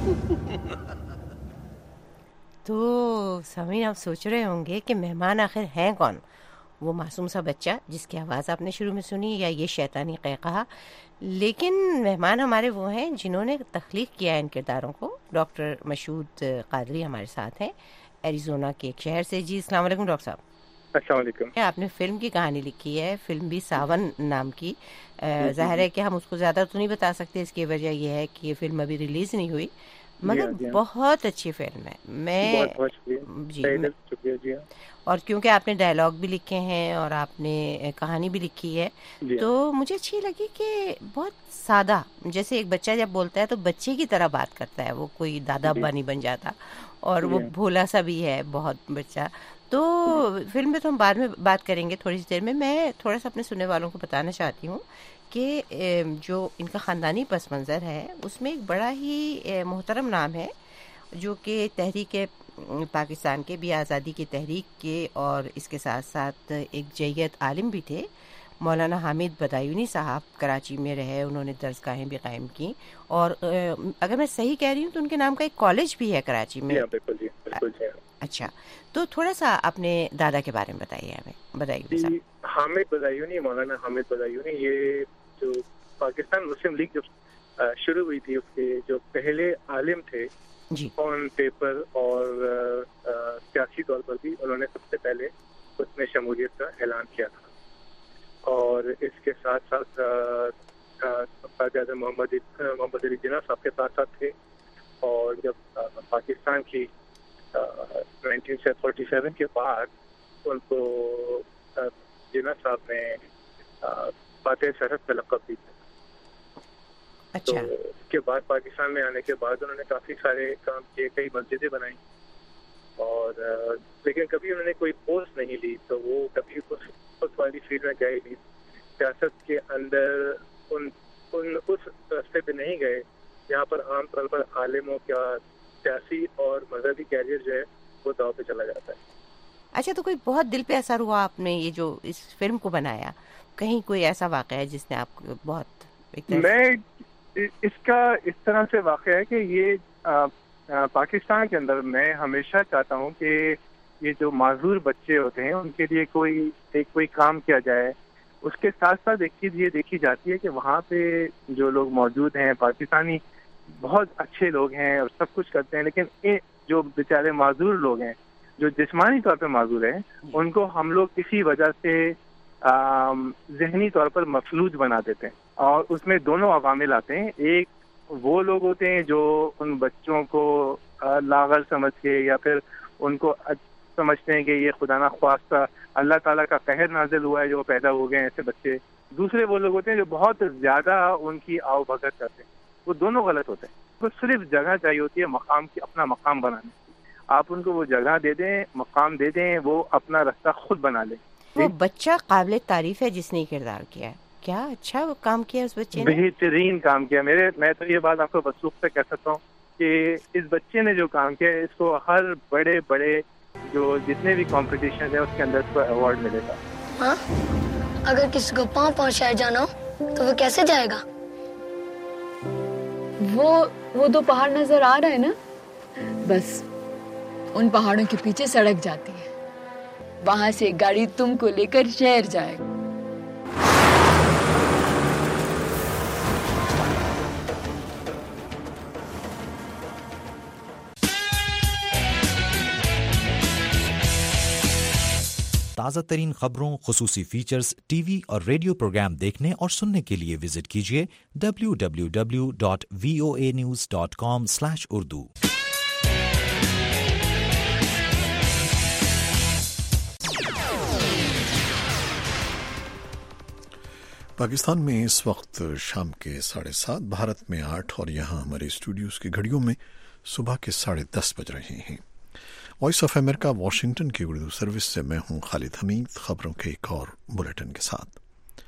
تو سامعین آپ سوچ رہے ہوں گے کہ مہمان آخر ہیں کون؟ وہ معصوم سا بچہ جس کی آواز آپ نے شروع میں سنی، یا یہ شیطانی قہقہا؟ لیکن مہمان ہمارے وہ ہیں جنہوں نے تخلیق کیا ہے ان کرداروں کو۔ ڈاکٹر مشہود قادری ہمارے ساتھ ہیں ایریزونا کے ایک شہر سے۔ جی السلام علیکم ڈاکٹر صاحب۔ السلام علیکم۔ آپ نے فلم کی کہانی لکھی ہے، فلم بھی ساون نام کی۔ ظاہر ہے کہ ہم اس کو زیادہ تو نہیں بتا سکتے، اس کی وجہ یہ ہے کہ یہ فلم ابھی ریلیز نہیں ہوئی، مگر بہت اچھی فلم ہے۔ میں جی جی اور کیونکہ آپ نے ڈائلاگ بھی لکھے ہیں اور آپ نے کہانی بھی لکھی ہے، تو مجھے اچھی لگی کہ بہت سادہ، جیسے ایک بچہ جب بولتا ہے تو بچے کی طرح بات کرتا ہے، وہ کوئی دادا ابا نہیں بن جاتا، اور وہ بھولا سا بھی ہے بہت بچہ۔ تو فلم میں تو ہم بعد میں بات کریں گے تھوڑی سی دیر میں۔ میں تھوڑا سا اپنے سننے والوں کو بتانا چاہتی ہوں کہ جو ان کا خاندانی پس منظر ہے اس میں ایک بڑا ہی محترم نام ہے، جو کہ تحریک پاکستان کے بھی آزادی کی تحریک کے اور اس کے ساتھ ساتھ ایک جیت عالم بھی تھے، مولانا حامد بدایونی صاحب کراچی میں رہے، انہوں نے درسگاہیں بھی قائم کی، اور اگر میں صحیح کہہ رہی ہوں تو ان کے نام کا ایک کالج بھی ہے کراچی میں۔ اچھا، تو تھوڑا سا اپنے دادا کے بارے میں بتائیے ہمیں، بتائیے۔ حامد بدایونی، مولانا حامد بدایونی، یہ جو پاکستان مسلم لیگ جو شروع ہوئی تھی اس کے جو پہلے عالم تھے جی آن پیپر اور سیاسی طور پر بھی، انہوں نے سب سے پہلے اس میں شمولیت کا اعلان کیا تھا، اور اس کے ساتھ ساتھ قائد اعظم محمد محمد علی جناح صاحب کے ساتھ ساتھ تھے، اور جب پاکستان کی نائنٹین فورٹی سیون کے بعد ان کو جناح صاحب نے فاتح سرحد کا لقب دی تھا۔ تو اس کے بعد پاکستان میں آنے کے بعد انہوں نے کافی سارے کام کیے، کئی مسجدیں بنائیں، اور لیکن کبھی انہوں نے کوئی پوسٹ نہیں لی، تو وہ کبھی اس والی فیلڈ میں گئے نہیں، سیاست کے اندر ان ان اس راستے پہ نہیں گئے جہاں پر عام طور پر عالموں کا سیاسی اور مذہبی کیریئر جو ہے وہ داؤ پہ چلا جاتا ہے۔ اچھا، تو کوئی بہت دل پہ اثر ہوا آپ نے یہ جو اس فلم کو بنایا، کہیں کوئی ایسا واقعہ ہے جس نے آپ کو بہت؟ میں اس کا اس طرح سے واقعہ ہے کہ یہ آ, آ, پاکستان کے اندر میں ہمیشہ چاہتا ہوں کہ یہ جو معذور بچے ہوتے ہیں ان کے لیے کوئی ایک کوئی کام کیا جائے۔ اس کے ساتھ ساتھ ایک چیز یہ دیکھی جاتی ہے کہ وہاں پہ جو لوگ موجود ہیں پاکستانی بہت اچھے لوگ ہیں اور سب کچھ کرتے ہیں، لیکن یہ جو بیچارے معذور لوگ ہیں جو جسمانی طور پہ معذور ہیں، ان کو ہم لوگ کسی وجہ سے ذہنی طور پر مفلوج بنا دیتے ہیں، اور اس میں دونوں عوامل آتے ہیں۔ ایک وہ لوگ ہوتے ہیں جو ان بچوں کو لاغر سمجھ کے یا پھر ان کو سمجھتے ہیں کہ یہ خدا نخواستہ اللہ تعالیٰ کا قہر نازل ہوا ہے جو پیدا ہو گئے ہیں ایسے بچے۔ دوسرے وہ لوگ ہوتے ہیں جو بہت زیادہ ان کی آؤ بھگت کرتے ہیں، وہ دونوں غلط ہوتے ہیں۔ تو صرف جگہ چاہیے ہوتی ہے مقام کی، اپنا مقام بنانے کی۔ آپ ان کو وہ جگہ دے دیں، مقام دے دیں، وہ اپنا رستہ خود بنا لیں۔ وہ بچہ قابل تعریف ہے جس نے کردار کیا ہے، کیا اچھا وہ کام کیا اس بچے نے، بہترین کام کیا۔ میرے میں تو یہ بات آپ کو وثوق سے کہہ سکتا ہوں کہ اس بچے نے جو کام کیا اس کو ہر بڑے بڑے جو جتنے بھی کمپٹیشن ہیں اس کے اندر اس کو ایوارڈ ملے گا۔ ہاں، اگر کسی کو پاؤں پاؤں شہر جانا ہو تو وہ کیسے جائے گا؟ وہ وہ دو پہاڑ نظر آ رہا ہے نا، बस उन पहाड़ों के पीछे सड़क जाती है, वहां से एक गाड़ी तुमको लेकर शहर जाएगी। ताज़ा तरीन खबरों, खुसूसी फीचर्स, टीवी और रेडियो प्रोग्राम देखने और सुनने के लिए विजिट कीजिए W W W dot V O A news dot com slash Urdu. Pakistan में इस वक्त शाम के साढ़े सात, भारत में आठ और यहाँ हमारे स्टूडियोज की घड़ियों में सुबह के साढ़े दस बज रहे हैं। वॉइस ऑफ अमेरिका वाशिंगटन की उर्दू सर्विस से मैं हूं खालिद हमीद। खबरों के एक और बुलेटिन के साथ।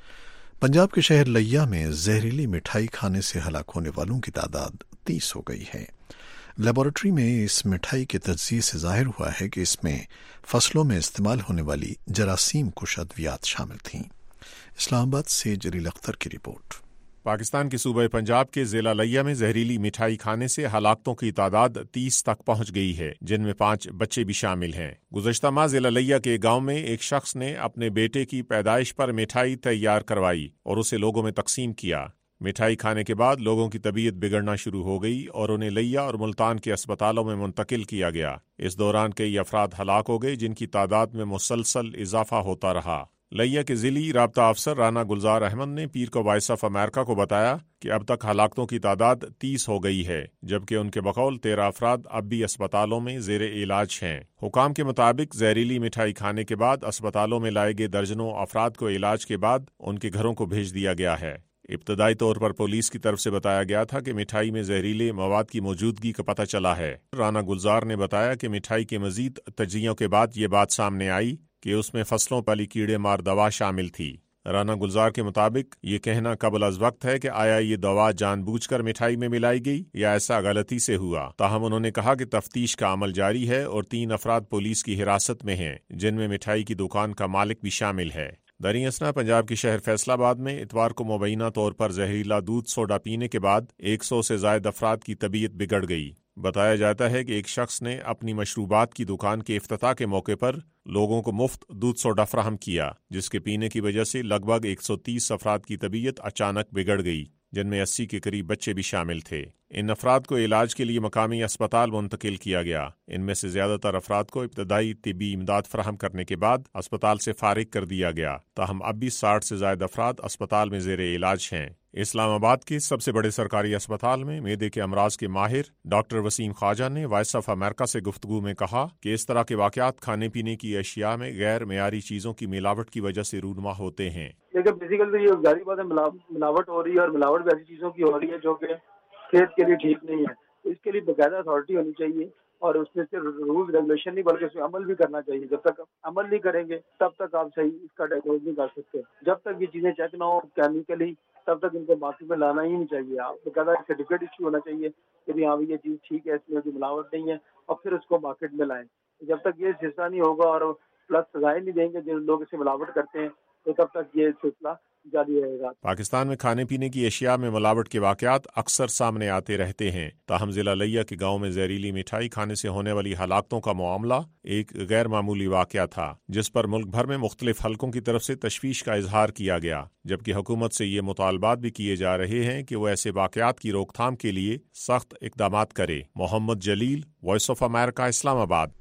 पंजाब के शहर लिया में जहरीली मिठाई खाने से हलाक होने वालों की तादाद तीस हो गई है। लेबोरेटरी में इस मिठाई के तज्जिए से जाहिर हुआ है कि इसमें फसलों में इस्तेमाल होने वाली जरासीम कुश अद्वियात शामिल थीं। इस्लामाबाद से जलील अख्तर की रिपोर्ट। पाकिस्तान के सूबे पंजाब के जिला लिया में जहरीली मिठाई खाने से हलाकतों की तादाद तीस तक पहुंच गई है, जिनमें पांच बच्चे भी शामिल हैं। गुज़श्ता माह जिला लिया के गांव में एक शख्स ने अपने बेटे की पैदाइश पर मिठाई तैयार करवाई और उसे लोगों में तकसीम किया। मिठाई खाने के बाद लोगों की तबीयत बिगड़ना शुरू हो गई और उन्हें लिया और मुल्तान के अस्पतालों में मुंतकिल किया गया। इस दौरान कई अफराद हलाक हो गए, जिनकी तादाद में मुसलसल इजाफा होता रहा। लिया के जिली राब्ता अफसर राना गुलजार अहमद ने पीर को वॉइस ऑफ अमेरिका को बताया कि अब तक हलाकतों की तादाद तीस हो गई है, जबकि उनके बकौल तेरह अफराद अब भी अस्पतालों में जेर इलाज हैं। हुकाम के मुताबिक जहरीली मिठाई खाने के बाद अस्पतालों में लाए गए दर्जनों अफराद को इलाज के बाद उनके घरों को भेज दिया गया है। इब्तदाई तौर पर पुलिस की तरफ से बताया गया था कि मिठाई में जहरीले मवाद की मौजूदगी का पता चला है। राना गुलजार ने बताया कि मिठाई के मजीद तज्जियों के बाद ये बात सामने आई कि उसमें फसलों वाली कीड़े मार दवा शामिल थी। राना गुलजार के मुताबिक ये कहना कबल अज वक्त है कि आया ये दवा जानबूझकर मिठाई में मिलाई गई या ऐसा गलती से हुआ। ताहम उन्होंने कहा कि तफ्तीश का अमल जारी है और तीन अफराद पुलिस की हिरासत में हैं, जिनमें मिठाई की दुकान का मालिक भी शामिल है। दरी असना पंजाब के शहर फैसलाबाद में इतवार को मुबैना तौर पर जहरीला दूध सोडा पीने के बाद एक सौ से ज्यादा अफराद की तबीयत बिगड़ गई। बताया जाता है कि एक शख्स ने अपनी मशरूबात की दुकान के इफ्तिताह के मौके पर लोगों को मुफ्त दूध सोडा फराहम किया, जिसके पीने की वजह से लगभग एक सौ तीस अफराद की तबीयत अचानक बिगड़ गई, जिनमें अस्सी के करीब बच्चे भी शामिल थे। इन अफराद को इलाज के लिए मकामी अस्पताल मुंतकिल किया गया। इनमें से ज्यादातर अफराद को इब्तदाई तिब्बी इमदाद फराहम करने के बाद अस्पताल से फारिग कर दिया गया। ताहम अब भी साठ से ज्यादा अफराद अस्पताल में जेर इलाज हैं। इस्लामाबाद के सबसे बड़े सरकारी अस्पताल में मेदे के अमराज के माहिर डॉक्टर वसीम ख्वाजा ने वॉइस ऑफ अमेरिका से गुफ्तगू में कहा कि इस तरह के वाकयात खाने पीने की अशिया में गैर मेयारी चीजों की मिलावट की वजह से रूनुमा होते हैं। लेकिन बेसिकली तो ये जारी बात है, मिलावट हो रही है और मिलावट भी ऐसी चीजों की हो रही है जो कि सेहत के लिए ठीक नहीं है। इसके लिए बाकायदा अथॉरिटी होनी चाहिए और उसमें से रूल रेगुलेशन नहीं बल्कि उसमें अमल भी करना चाहिए। जब तक अमल नहीं करेंगे तब तक आप सही इसका डायग्नोज नहीं कर सकते। जब तक ये चीजें चेक ना हो केमिकली तब तक इनको मार्केट में लाना ही नहीं चाहिए। आप बाकायदा सर्टिफिकेट इशू होना चाहिए कि हाँ ये चीज ठीक है, इसमें कोई मिलावट नहीं है, और फिर उसको मार्केट में लाएं। जब तक ये सिलसिला नहीं होगा और प्लस सजाएं नहीं देंगे जो लोग इसे मिलावट करते हैं, तो तब तक ये सिलसिला जारी रहेगा। पाकिस्तान में खाने पीने की अशिया में मिलावट के वाकयात अक्सर सामने आते रहते हैं। ताहम जिला लिया के गांव में जहरीली मिठाई खाने से होने वाली हलाकतों का मामला एक गैर मामूली वाकया था, जिस पर मुल्क भर में मुख्तलिफ हलकों की तरफ से तशवीश का इजहार किया गया, जबकि हुकूमत से ये मुतालबात भी किए जा रहे हैं कि वो ऐसे वाकयात की रोकथाम के लिए सख्त इकदामात करे। Mohammad Jalil, voice of America, Islamabad.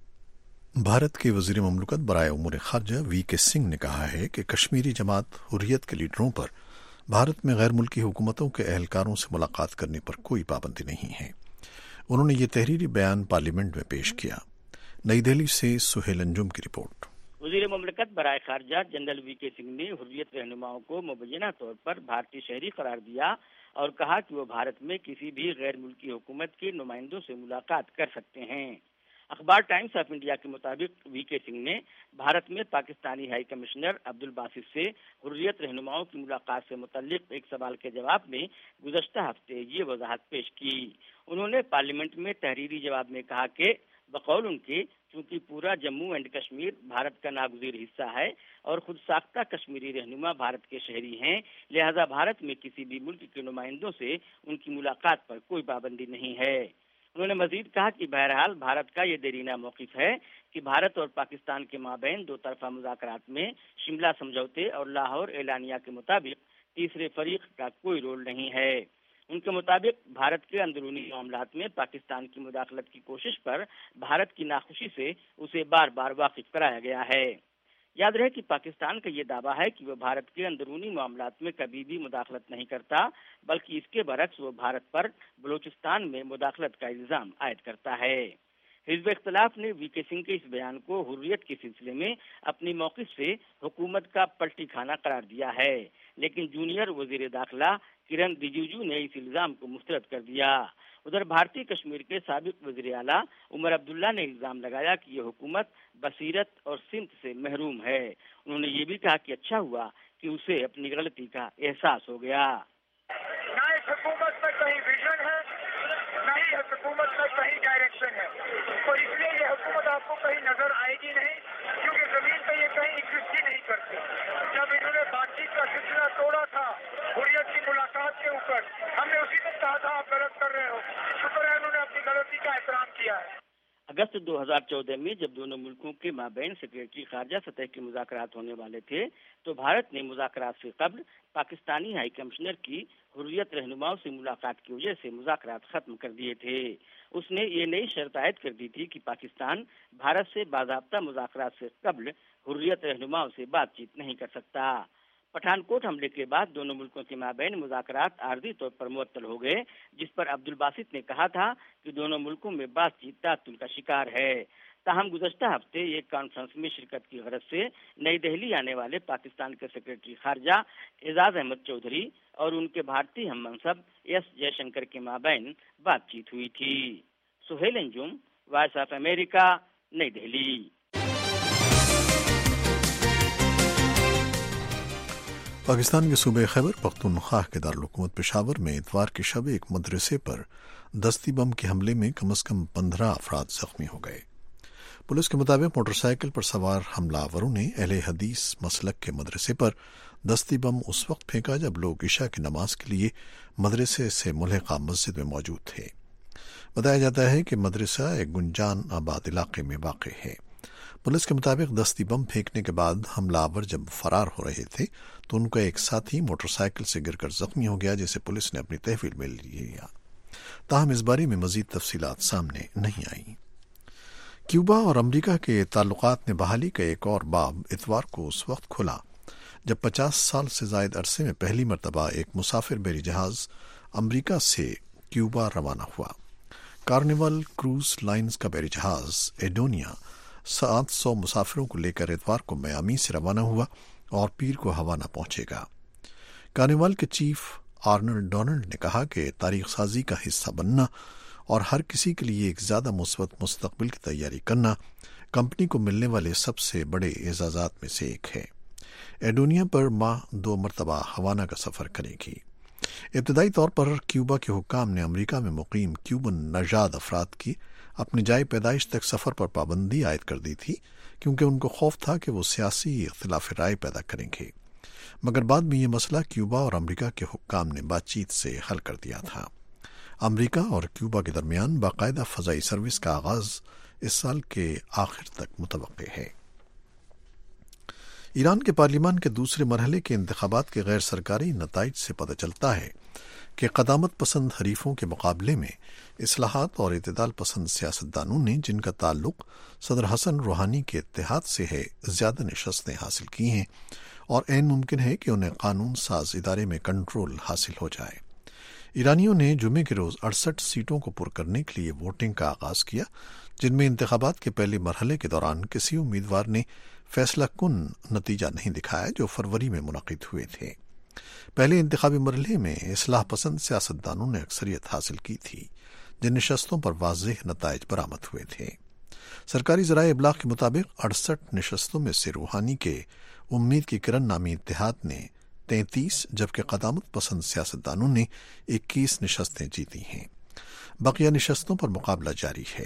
Bharat के वजीर ममलकत बराए उमूर खारजा वी के सिंह ने कहा है कि कश्मीरी जमात हुर्रियत के लीडरों पर भारत में गैर मुल्की हुकूमतों के एहलकारों से मुलाकात करने पर कोई पाबंदी नहीं है। उन्होंने ये तहरीरी बयान पार्लियामेंट में पेश किया। नई दिल्ली से सुहेल अंजुम की रिपोर्ट। वजीर ममलकत बराए खारजा जनरल वी के सिंह ने हुर्रियत रहनुमाओं को मुबैना तौर पर भारतीय शहरी करार दिया और कहा कि वो भारत में किसी भी गैर मुल्की हुकूमत के नुमाइंदों से मुलाकात कर सकते हैं। अखबार टाइम्स ऑफ इंडिया के मुताबिक वी के सिंह ने भारत में पाकिस्तानी हाई कमिश्नर अब्दुल बासित से हुर्रियत रहनुमाओं की मुलाकात से मुतल्लिक एक सवाल के जवाब में गुज़श्ता हफ्ते ये वजाहत पेश की। उन्होंने पार्लियामेंट में तहरीरी जवाब में कहा कि बकौल उनके चूंकि पूरा जम्मू एंड कश्मीर भारत का नागुज़ीर हिस्सा है और खुद साख्ता कश्मीरी रहनुमा भारत के शहरी हैं, लिहाजा भारत में किसी भी मुल्क के नुमाइंदों से उनकी मुलाकात पर कोई पाबंदी नहीं है। انہوں نے مزید کہا کہ بہرحال بھارت کا یہ دیرینہ موقف ہے کہ بھارت اور پاکستان کے مابین دو طرفہ مذاکرات میں شملہ سمجھوتے اور لاہور اعلانیہ کے مطابق تیسرے فریق کا کوئی رول نہیں ہے۔ ان کے مطابق بھارت کے اندرونی معاملات میں پاکستان کی مداخلت کی کوشش پر بھارت کی ناخوشی سے اسے بار بار واقف کرایا گیا ہے۔ یاد رہے کہ پاکستان کا یہ دعویٰ ہے کہ وہ بھارت کے اندرونی معاملات میں کبھی بھی مداخلت نہیں کرتا، بلکہ اس کے برعکس وہ بھارت پر بلوچستان میں مداخلت کا الزام عائد کرتا ہے۔ حزب اختلاف نے وی کے سنگھ کے اس بیان کو حریت کے سلسلے میں اپنی موقف سے حکومت کا پلٹی کھانا قرار دیا ہے، لیکن جونیئر وزیر داخلہ کرن رجیجو نے اس الزام کو مسترد کر دیا۔ ادھر بھارتی کشمیر کے سابق وزیر اعلیٰ عمر عبداللہ نے الزام لگایا کہ یہ حکومت بصیرت اور سمت سے محروم ہے۔ انہوں نے یہ بھی کہا کہ اچھا ہوا کہ اسے اپنی غلطی کا احساس ہو گیا۔ نہ اس حکومت میں کہیں ویژن ہے، نہ ہی اس حکومت میں کہیں ڈائریکشن ہے، تو اس لیے یہ حکومت آپ کو کہیں نظر آئے گی نہیں، کیونکہ زمین پہ یہ کہیں ایگزسٹ ہی نہیں کرتی۔ جب انہوں نے بات چیت کا سلسلہ توڑا تھا حریت کی ملاقات کے اوپر، ہم نے اسی دن کہا تھا آپ غلط کر رہے ہو، شکر ہے انہوں نے اپنی غلطی کا احترام کیا ہے۔ اگست دو ہزار چودہ میں جب دونوں ملکوں کے مابین سیکریٹری خارجہ سطح کے مذاکرات ہونے والے تھے تو بھارت نے مذاکرات سے قبل پاکستانی ہائی کمشنر کی حریت رہنماؤں سے ملاقات کی وجہ سے مذاکرات ختم کر دیے تھے۔ اس نے یہ نئی شرط عائد کر دی تھی کہ پاکستان بھارت سے باضابطہ مذاکرات سے قبل حریت رہنماؤں سے بات چیت نہیں کر سکتا۔ پٹھان کوٹ حملے کے بعد دونوں ملکوں کے مابین مذاکرات عارضی طور پر معطل ہو گئے، جس پر عبدالباسط نے کہا تھا کہ دونوں ملکوں میں بات چیت تعطل کا شکار ہے۔ تاہم گزشتہ ہفتے ایک کانفرنس میں شرکت کی غرض سے نئی دہلی آنے والے پاکستان کے سیکریٹری خارجہ اعزاز احمد چودھری اور ان کے بھارتی ہم منصب ایس جے شنکر کے مابین بات چیت ہوئی تھی۔ Sohail Anjum, voice of America, Nai Delhi. Pakistan کے صوبے خیبر پختونخوا کے دارالحکومت پشاور میں اتوار کی شب ایک مدرسے پر دستی بم کے حملے میں کم از کم پندرہ افراد زخمی ہو گئے۔ پولیس کے مطابق موٹر سائیکل پر سوار حملہ آوروں نے اہل حدیث مسلک کے مدرسے پر دستی بم اس وقت پھینکا جب لوگ عشاء کی نماز کے لیے مدرسے سے ملحقہ مسجد میں موجود تھے۔ بتایا جاتا ہے کہ مدرسہ ایک گنجان آباد علاقے میں واقع ہے۔ پولیس کے مطابق دستی بم پھینکنے کے بعد حملہ آور جب فرار ہو رہے تھے تو ان کا ایک ساتھی موٹر سائیکل سے گر کر زخمی ہو گیا، جسے پولیس نے اپنی تحویل میں لیا۔ تاہم اس بارے میں مزید تفصیلات سامنے نہیں آئیں۔ کیوبا اور امریکہ کے تعلقات میں بحالی کا ایک اور باب اتوار کو اس وقت کھلا جب پچاس سال سے زائد عرصے میں پہلی مرتبہ ایک مسافر بحری جہاز امریکہ سے کیوبا روانہ ہوا۔ کارنیول کروز لائنز کا بحری جہاز ایڈونیا سات سو مسافروں کو لے کر اتوار کو میامی سے روانہ ہوا اور پیر کو ہوانہ پہنچے گا۔ کارنیول کے چیف آرنلڈ ڈونلڈ نے کہا کہ تاریخ سازی کا حصہ بننا اور ہر کسی کے لیے ایک زیادہ مثبت مستقبل کی تیاری کرنا کمپنی کو ملنے والے سب سے بڑے اعزازات میں سے ایک ہے۔ ایڈونیا پر ماہ دو مرتبہ ہوانہ کا سفر کرے گی۔ ابتدائی طور پر کیوبا کے حکام نے امریکہ میں مقیم کیوبن نژاد افراد کی اپنی جائے پیدائش تک سفر پر پابندی عائد کر دی تھی، کیونکہ ان کو خوف تھا کہ وہ سیاسی اختلاف رائے پیدا کریں گے، مگر بعد میں یہ مسئلہ کیوبا اور امریکہ کے حکام نے بات چیت سے حل کر دیا تھا۔ امریکہ اور کیوبا کے درمیان باقاعدہ فضائی سروس کا آغاز اس سال کے آخر تک متوقع ہے۔ ایران کے پارلیمان کے دوسرے مرحلے کے انتخابات کے غیر سرکاری نتائج سے پتہ چلتا ہے کہ قدامت پسند حریفوں کے مقابلے میں اصلاحات اور اعتدال پسند سیاستدانوں نے، جن کا تعلق صدر حسن روحانی کے اتحاد سے ہے، زیادہ نشستیں حاصل کی ہیں اور عین ممکن ہے کہ انہیں قانون ساز ادارے میں کنٹرول حاصل ہو جائے۔ ایرانیوں نے جمعے کے روز اڑسٹھ سیٹوں کو پر کرنے کے لیے ووٹنگ کا آغاز کیا، جن میں انتخابات کے پہلے مرحلے کے دوران کسی امیدوار نے فیصلہ کن نتیجہ نہیں دکھایا جو فروری میں منعقد ہوئے تھے۔ پہلے انتخابی مرحلے میں اصلاح پسند سیاستدانوں نے اکثریت حاصل کی تھی، جن نشستوں پر واضح نتائج برآمد ہوئے تھے۔ سرکاری ذرائع ابلاغ کے مطابق اڑسٹھ نشستوں میں سے روحانی کے امید کی کرن نامی اتحاد نے تینتیس جبکہ قدامت پسند سیاستدانوں نے اکیس نشستیں جیتی ہیں۔ بقیہ نشستوں پر مقابلہ جاری ہے۔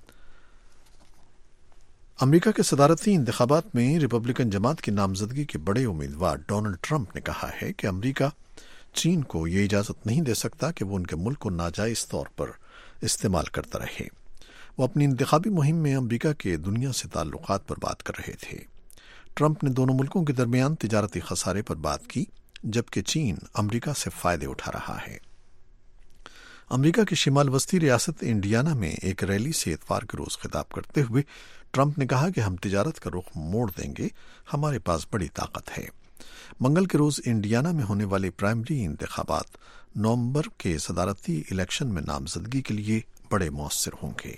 امریکہ کے صدارتی انتخابات میں ریپبلکن جماعت کی نامزدگی کے بڑے امیدوار ڈونلڈ ٹرمپ نے کہا ہے کہ امریکہ چین کو یہ اجازت نہیں دے سکتا کہ وہ ان کے ملک کو ناجائز طور پر استعمال کرتا رہے۔ وہ اپنی انتخابی مہم میں امریکہ کے دنیا سے تعلقات پر بات کر رہے تھے۔ ٹرمپ نے دونوں ملکوں کے درمیان تجارتی خسارے پر بات کی، جبکہ چین امریکہ سے فائدے اٹھا رہا ہے۔ امریکہ کی شمال وسطی ریاست انڈیانا میں ایک ریلی سے اتوار کے روز خطاب کرتے ہوئے ٹرمپ نے کہا کہ ہم تجارت کا رخ موڑ دیں گے، ہمارے پاس بڑی طاقت ہے۔ منگل کے روز انڈیانا میں ہونے والے پرائمری انتخابات نومبر کے صدارتی الیکشن میں نامزدگی کے لیے بڑے مؤثر ہوں گے۔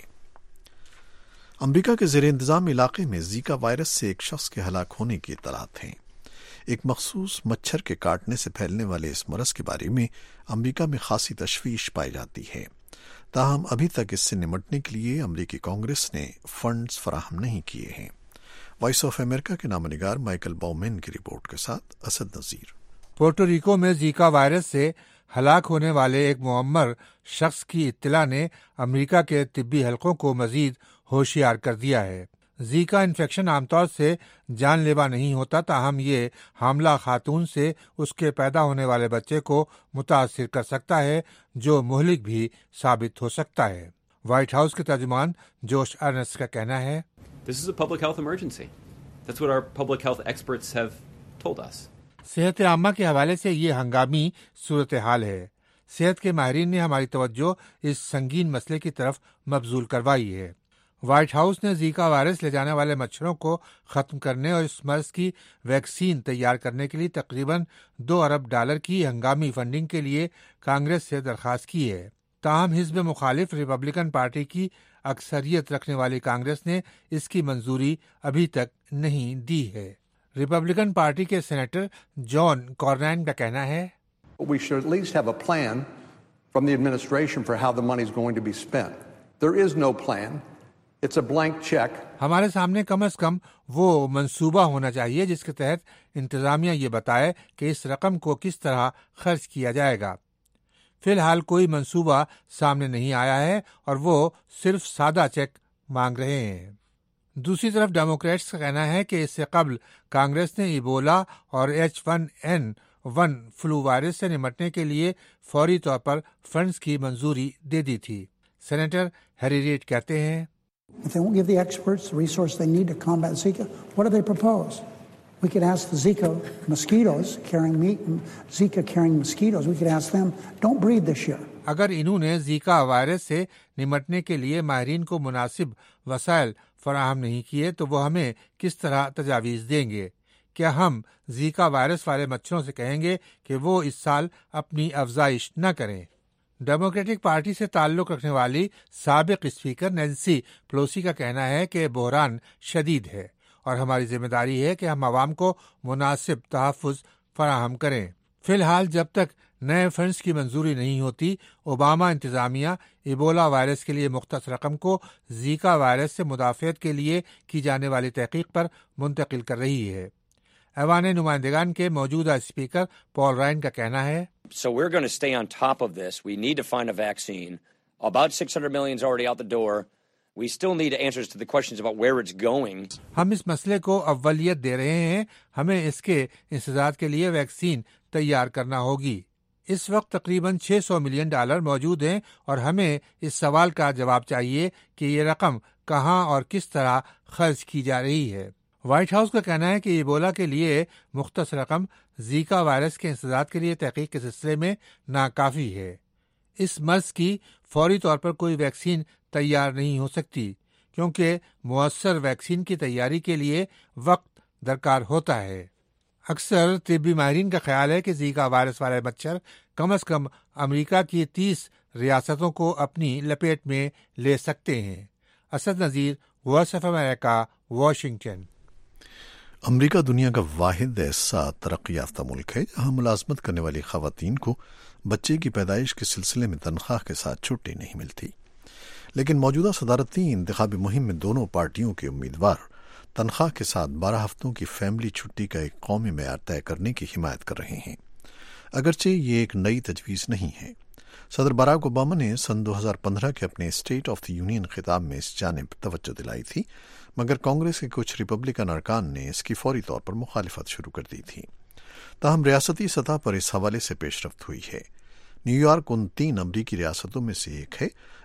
امریکہ کے زیر انتظام علاقے میں زیکا وائرس سے ایک شخص کے ہلاک ہونے کی اطلاعات ہیں۔ ایک مخصوص مچھر کے کاٹنے سے پھیلنے والے اس مرض کے بارے میں امریکہ میں خاصی تشویش پائی جاتی ہے، تاہم ابھی تک اس سے نمٹنے کے لیے امریکی کانگریس نے فنڈز فراہم نہیں کیے ہیں۔ وائس آف امریکہ کے نامہ نگار مائیکل باؤمین کی رپورٹ کے ساتھ اسد نذیر۔ پورٹو ریکو میں زیکا وائرس سے ہلاک ہونے والے ایک معمر شخص کی اطلاع نے امریکہ کے طبی حلقوں کو مزید ہوشیار کر دیا ہے۔ زیکا انفیکشن عام طور سے جان لیوا نہیں ہوتا، تاہم یہ حاملہ خاتون سے اس کے پیدا ہونے والے بچے کو متاثر کر سکتا ہے، جو مہلک بھی ثابت ہو سکتا ہے۔ وائٹ ہاؤس کے ترجمان جوش ارنسٹ کا کہنا ہے، This is a public health emergency. That's what our public health experts have told us. صحت عامہ کے حوالے سے یہ ہنگامی صورتحال ہے۔ صحت کے ماہرین نے ہماری توجہ اس سنگین مسئلے کی طرف مبذول کروائی ہے۔ وائٹ ہاؤس نے زیکا وائرس لے جانے والے مچھروں کو ختم کرنے اور اس مرض کی ویکسین تیار کرنے کے لیے تقریباً دو ارب ڈالر کی ہنگامی فنڈنگ کے لیے کانگریس سے درخواست کی ہے۔ تاہم حزب مخالف ریپبلکن پارٹی کی اکثریت رکھنے والی کانگریس نے اس کی منظوری ابھی تک نہیں دی ہے۔ ریپبلکن پارٹی کے سینیٹر جان کارنائن کا کہنا ہے، We should at least have a plan from the administration for how the money is going to be spent. There is no plan. It's a blank check. ہمارے سامنے کم از کم وہ منصوبہ ہونا چاہیے جس کے تحت انتظامیہ یہ بتائے کہ اس رقم کو کس طرح خرچ کیا جائے گا۔ فی الحال کوئی منصوبہ سامنے نہیں آیا ہے اور وہ صرف سادہ چیک مانگ رہے ہیں۔ دوسری طرف ڈیموکریٹس کا کہنا ہے کہ اس سے قبل کانگریس نے ایبولا اور H one N one flu virus سے نمٹنے کے لیے فوری طور پر فنڈز کی منظوری دے دی تھی۔ سینیٹر ہیری ریڈ کہتے ہیں، If they won't give the experts the resource they need to combat Zika, what do they propose? We could ask the Zika mosquitoes carrying meat and Zika carrying mosquitoes, we could ask them, don't breed this year. اگر انہوں نے زیکا وائرس سے نمٹنے کے لیے ماہرین کو مناسب وسائل فراہم نہیں کیے تو وہ ہمیں کس طرح تجاویز دیں گے؟ کیا ہم زیکا وائرس والے مچھروں سے کہیں گے کہ وہ اس سال اپنی افزائش نہ کریں؟ ڈیموکریٹک پارٹی سے تعلق رکھنے والی سابق اسپیکر نینسی پلوسی کا کہنا ہے کہ بحران شدید ہے اور ہماری ذمہ داری ہے کہ ہم عوام کو مناسب تحفظ فراہم کریں۔ فی الحال جب تک نئے فنڈز کی منظوری نہیں ہوتی، اوباما انتظامیہ ایبولا وائرس کے لیے مختص رقم کو زیکا وائرس سے مدافعت کے لیے کی جانے والی تحقیق پر منتقل کر رہی ہے۔ ایوان نمائندگان کے موجودہ اسپیکر پال رائن کا کہنا ہے، So we're going to stay on top of this. We need to find a vaccine. About six hundred million is already out the door. We still need answers to the questions about where it's going. ہم اس مسئلے کو اولیت دے رہے ہیں، ہمیں اس کے انسداد کے لیے ویکسین تیار کرنا ہوگی۔ اس وقت تقریباً چھ سو ملین ڈالر موجود ہیں اور ہمیں اس سوال کا جواب چاہیے کہ یہ رقم کہاں اور کس طرح خرچ کی جا رہی ہے۔ وائٹ ہاؤس کا کہنا ہے کہ ایبولا کے لیے مختص رقم زیکا وائرس کے انسداد کے لیے تحقیق کے سلسلے میں ناکافی ہے۔ اس مرض کی فوری طور پر کوئی ویکسین تیار نہیں ہو سکتی کیونکہ مؤثر ویکسین کی تیاری کے لیے وقت درکار ہوتا ہے۔ اکثر طبی ماہرین کا خیال ہے کہ زیکا وائرس والے مچھر کم از کم امریکہ کی تیس ریاستوں کو اپنی لپیٹ میں لے سکتے ہیں۔ Asad Nazir, voice of America, Washington. America دنیا کا واحد ایسا ترقی یافتہ ملک ہے جہاں ملازمت کرنے والی خواتین کو بچے کی پیدائش کے سلسلے میں تنخواہ کے ساتھ چھٹی نہیں ملتی، لیکن موجودہ صدارتی انتخابی مہم میں دونوں پارٹیوں کے امیدوار تنخواہ کے ساتھ بارہ ہفتوں کی فیملی چھٹی کا ایک قومی معیار طے کرنے کی حمایت کر رہے ہیں۔ اگرچہ یہ ایک نئی تجویز نہیں ہے، صدر باراک اوباما نے سن دو ہزار پندرہ کے اپنے اسٹیٹ آف دی یونین خطاب میں اس جانب توجہ دلائی تھی، مگر کانگریس کے کچھ ریپبلکن ارکان نے اس کی فوری طور پر مخالفت شروع کر دی تھی۔ تاہم ریاستی سطح پر اس حوالے سے پیش رفت ہوئی ہے۔ نیو یارک ان تین امریکی ریاستوں میں سے ایک ہے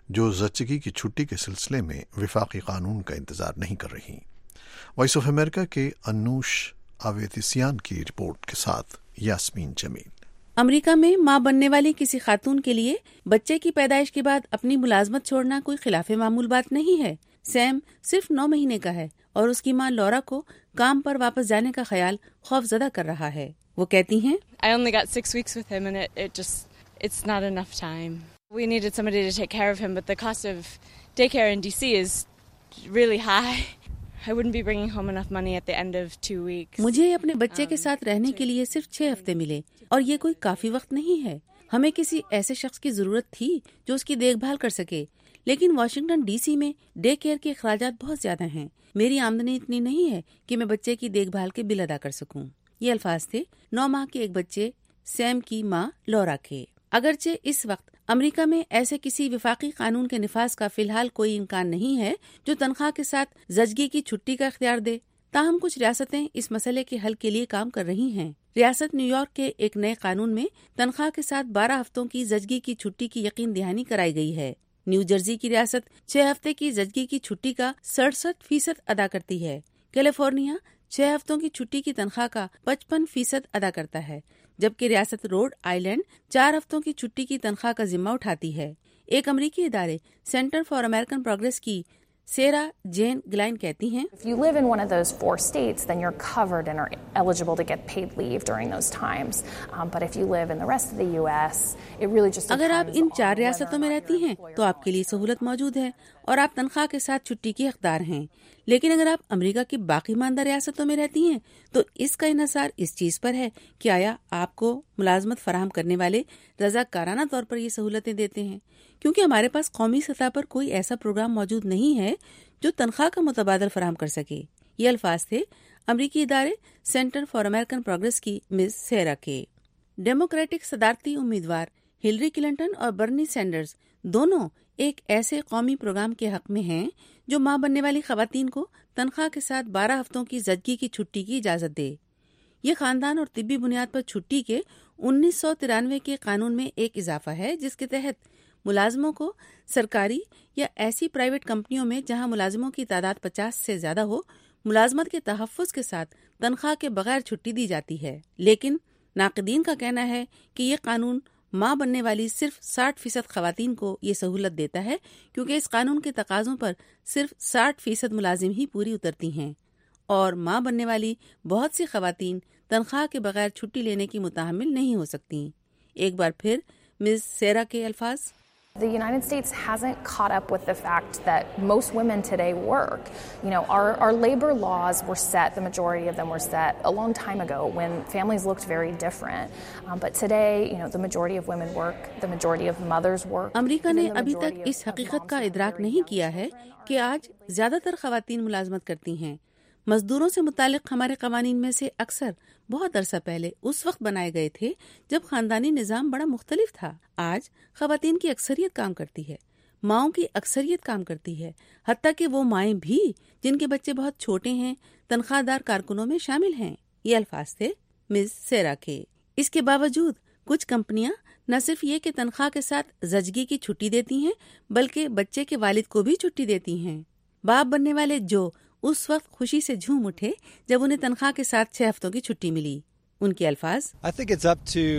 جو زچگی کی چھٹی کے سلسلے میں وفاقی قانون کا انتظار نہیں کر رہی۔ وائس آف امریکہ کے انوش آویتسیان کی رپورٹ کے ساتھ یاسمین جمیل۔ امریکہ میں ماں بننے والی کسی خاتون کے لیے بچے کی پیدائش کے بعد اپنی ملازمت چھوڑنا کوئی خلاف معمول بات نہیں ہے۔ سیم صرف نو مہینے کا ہے اور اس کی ماں لورا کو کام پر واپس جانے کا خیال خوف زدہ کر رہا ہے۔ وہ کہتی ہیں I only got six weeks with him and it, it just, it's not enough time. We needed somebody to take care of him, but the cost of daycare in D C is really high. I wouldn't be bringing home enough money at the end of two weeks. مجھے اپنے بچے کے ساتھ رہنے کے لیے صرف چھ ہفتے ملے اور یہ کوئی کافی وقت نہیں ہے۔ ہمیں کسی ایسے شخص کی ضرورت تھی جو اس کی دیکھ بھال کر سکے، لیکن واشنگٹن ڈی سی میں ڈے کیئر کے اخراجات بہت زیادہ ہیں۔ میری آمدنی اتنی نہیں ہے کہ میں بچے کی دیکھ بھال کے بل ادا کر سکوں۔ یہ الفاظ تھے نو ماہ کے ایک بچے سیم کی ماں لورا کے۔ اگرچہ اس وقت امریکہ میں ایسے کسی وفاقی قانون کے نفاذ کا فی الحال کوئی امکان نہیں ہے جو تنخواہ کے ساتھ زچگی کی چھٹی کا اختیار دے، تاہم کچھ ریاستیں اس مسئلے کے حل کے لیے کام کر رہی ہیں۔ ریاست نیو یارک کے ایک نئے قانون میں تنخواہ کے ساتھ بارہ ہفتوں کی زچگی کی چھٹی کی یقین دہانی کرائی گئی ہے۔ نیو جرسی کی ریاست چھ ہفتے کی زچگی کی چھٹی کا سڑسٹھ فیصد ادا کرتی ہے۔ کیلیفورنیا چھ ہفتوں کی چھٹی کی تنخواہ کا پچپن فیصد ادا کرتا ہے، جبکہ ریاست روڈ آئی لینڈ چار ہفتوں کی چھٹی کی تنخواہ کا ذمہ اٹھاتی ہے۔ ایک امریکی ادارے سینٹر فار امریکن پروگریس کی سیرا جین گلائن کہتی ہیں If you live in one of those four states, then you're covered and are eligible to get paid leave during those times. Um, but if you live in the rest of the U S, it really just اگر آپ ان چار ریاستوں میں رہتی ہیں تو آپ کے لیے سہولت موجود ہے اور آپ تنخواہ کے ساتھ چھٹی کی حقدار ہیں، لیکن اگر آپ امریکہ کی باقی ماندہ ریاستوں میں رہتی ہیں تو اس کا انحصار اس چیز پر ہے کہ آیا آپ کو ملازمت فراہم کرنے والے رضاکارانہ طور پر یہ سہولتیں دیتے ہیں، کیونکہ ہمارے پاس قومی سطح پر کوئی ایسا پروگرام موجود نہیں ہے جو تنخواہ کا متبادل فراہم کر سکے۔ یہ الفاظ تھے امریکی ادارے سینٹر فار امریکن پروگریس کی مس سیرا کے۔ ڈیموکریٹک صدارتی امیدوار ہلری کلنٹن اور برنی سینڈرز دونوں ایک ایسے قومی پروگرام کے حق میں ہیں جو ماں بننے والی خواتین کو تنخواہ کے ساتھ بارہ ہفتوں کی زچگی کی چھٹی کی اجازت دے۔ یہ خاندان اور طبی بنیاد پر چھٹی کے انیس سو ترانوے کے قانون میں ایک اضافہ ہے جس کے تحت ملازموں کو سرکاری یا ایسی پرائیویٹ کمپنیوں میں جہاں ملازموں کی تعداد پچاس سے زیادہ ہو ملازمت کے تحفظ کے ساتھ تنخواہ کے بغیر چھٹی دی جاتی ہے، لیکن ناقدین کا کہنا ہے کہ یہ قانون ماں بننے والی صرف ساٹھ فیصد خواتین کو یہ سہولت دیتا ہے، کیونکہ اس قانون کے تقاضوں پر صرف ساٹھ فیصد ملازم ہی پوری اترتی ہیں اور ماں بننے والی بہت سی خواتین تنخواہ کے بغیر چھٹی لینے کی متحمل نہیں ہو سکتی۔ ایک بار پھر مس سیرا کے الفاظ The United States hasn't caught up with the fact that most women today work. You know, our, our labor laws were set, the majority of them were set a long time ago when families looked very different. Um, but today, you know, the majority of women work, the majority of mothers work. امریکہ نے ابھی تک اس حقیقت کا ادراک نہیں کیا ہے کہ آج زیادہ تر خواتین ملازمت کرتی ہیں۔ مزدوروں سے متعلق ہمارے قوانین میں سے اکثر بہت عرصہ پہلے اس وقت بنائے گئے تھے جب خاندانی نظام بڑا مختلف تھا۔ آج خواتین کی اکثریت کام کرتی ہے، ماؤں کی اکثریت کام کرتی ہے، حتیٰ کہ وہ مائیں بھی جن کے بچے بہت چھوٹے ہیں تنخواہ دار کارکنوں میں شامل ہیں۔ یہ الفاظ تھے مس سیرا کے۔ اس کے باوجود کچھ کمپنیاں نہ صرف یہ کہ تنخواہ کے ساتھ زچگی کی چھٹی دیتی ہیں بلکہ بچے کے والد کو بھی چھٹی دیتی ہیں۔ باپ بننے والے جو اس وقت خوشی سے جھوم اٹھے جب انہیں تنخواہ کے ساتھ چھ ہفتوں کی چھٹی ملی۔ ان کے الفاظ I think it's up to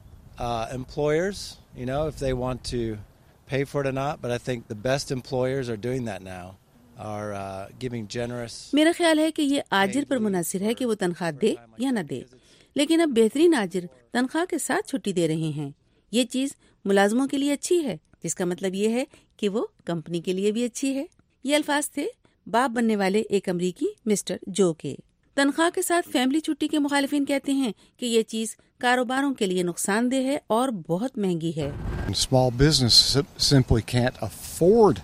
uh, employers, you know, if they want to pay for it or not, but I think the best employers are doing that now, are uh, giving generous. میرا خیال ہے کہ یہ آجر پر منحصر ہے کہ وہ تنخواہ دے یا نہ دے، لیکن اب بہترین آجر تنخواہ کے ساتھ چھٹی دے رہے ہیں۔ یہ چیز ملازموں کے لیے اچھی ہے، جس کا مطلب یہ ہے کہ وہ کمپنی کے لیے بھی اچھی ہے۔ یہ الفاظ تھے باپ بننے والے ایک امریکی مسٹر جو کے۔ تنخواہ کے ساتھ فیملی چھٹی کے مخالفین کہتے ہیں کہ یہ چیز کاروباروں کے لیے نقصان دہ ہے اور بہت مہنگی ہے۔ Small business simply can't afford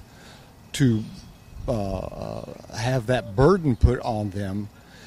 to uh, have that burden put on them,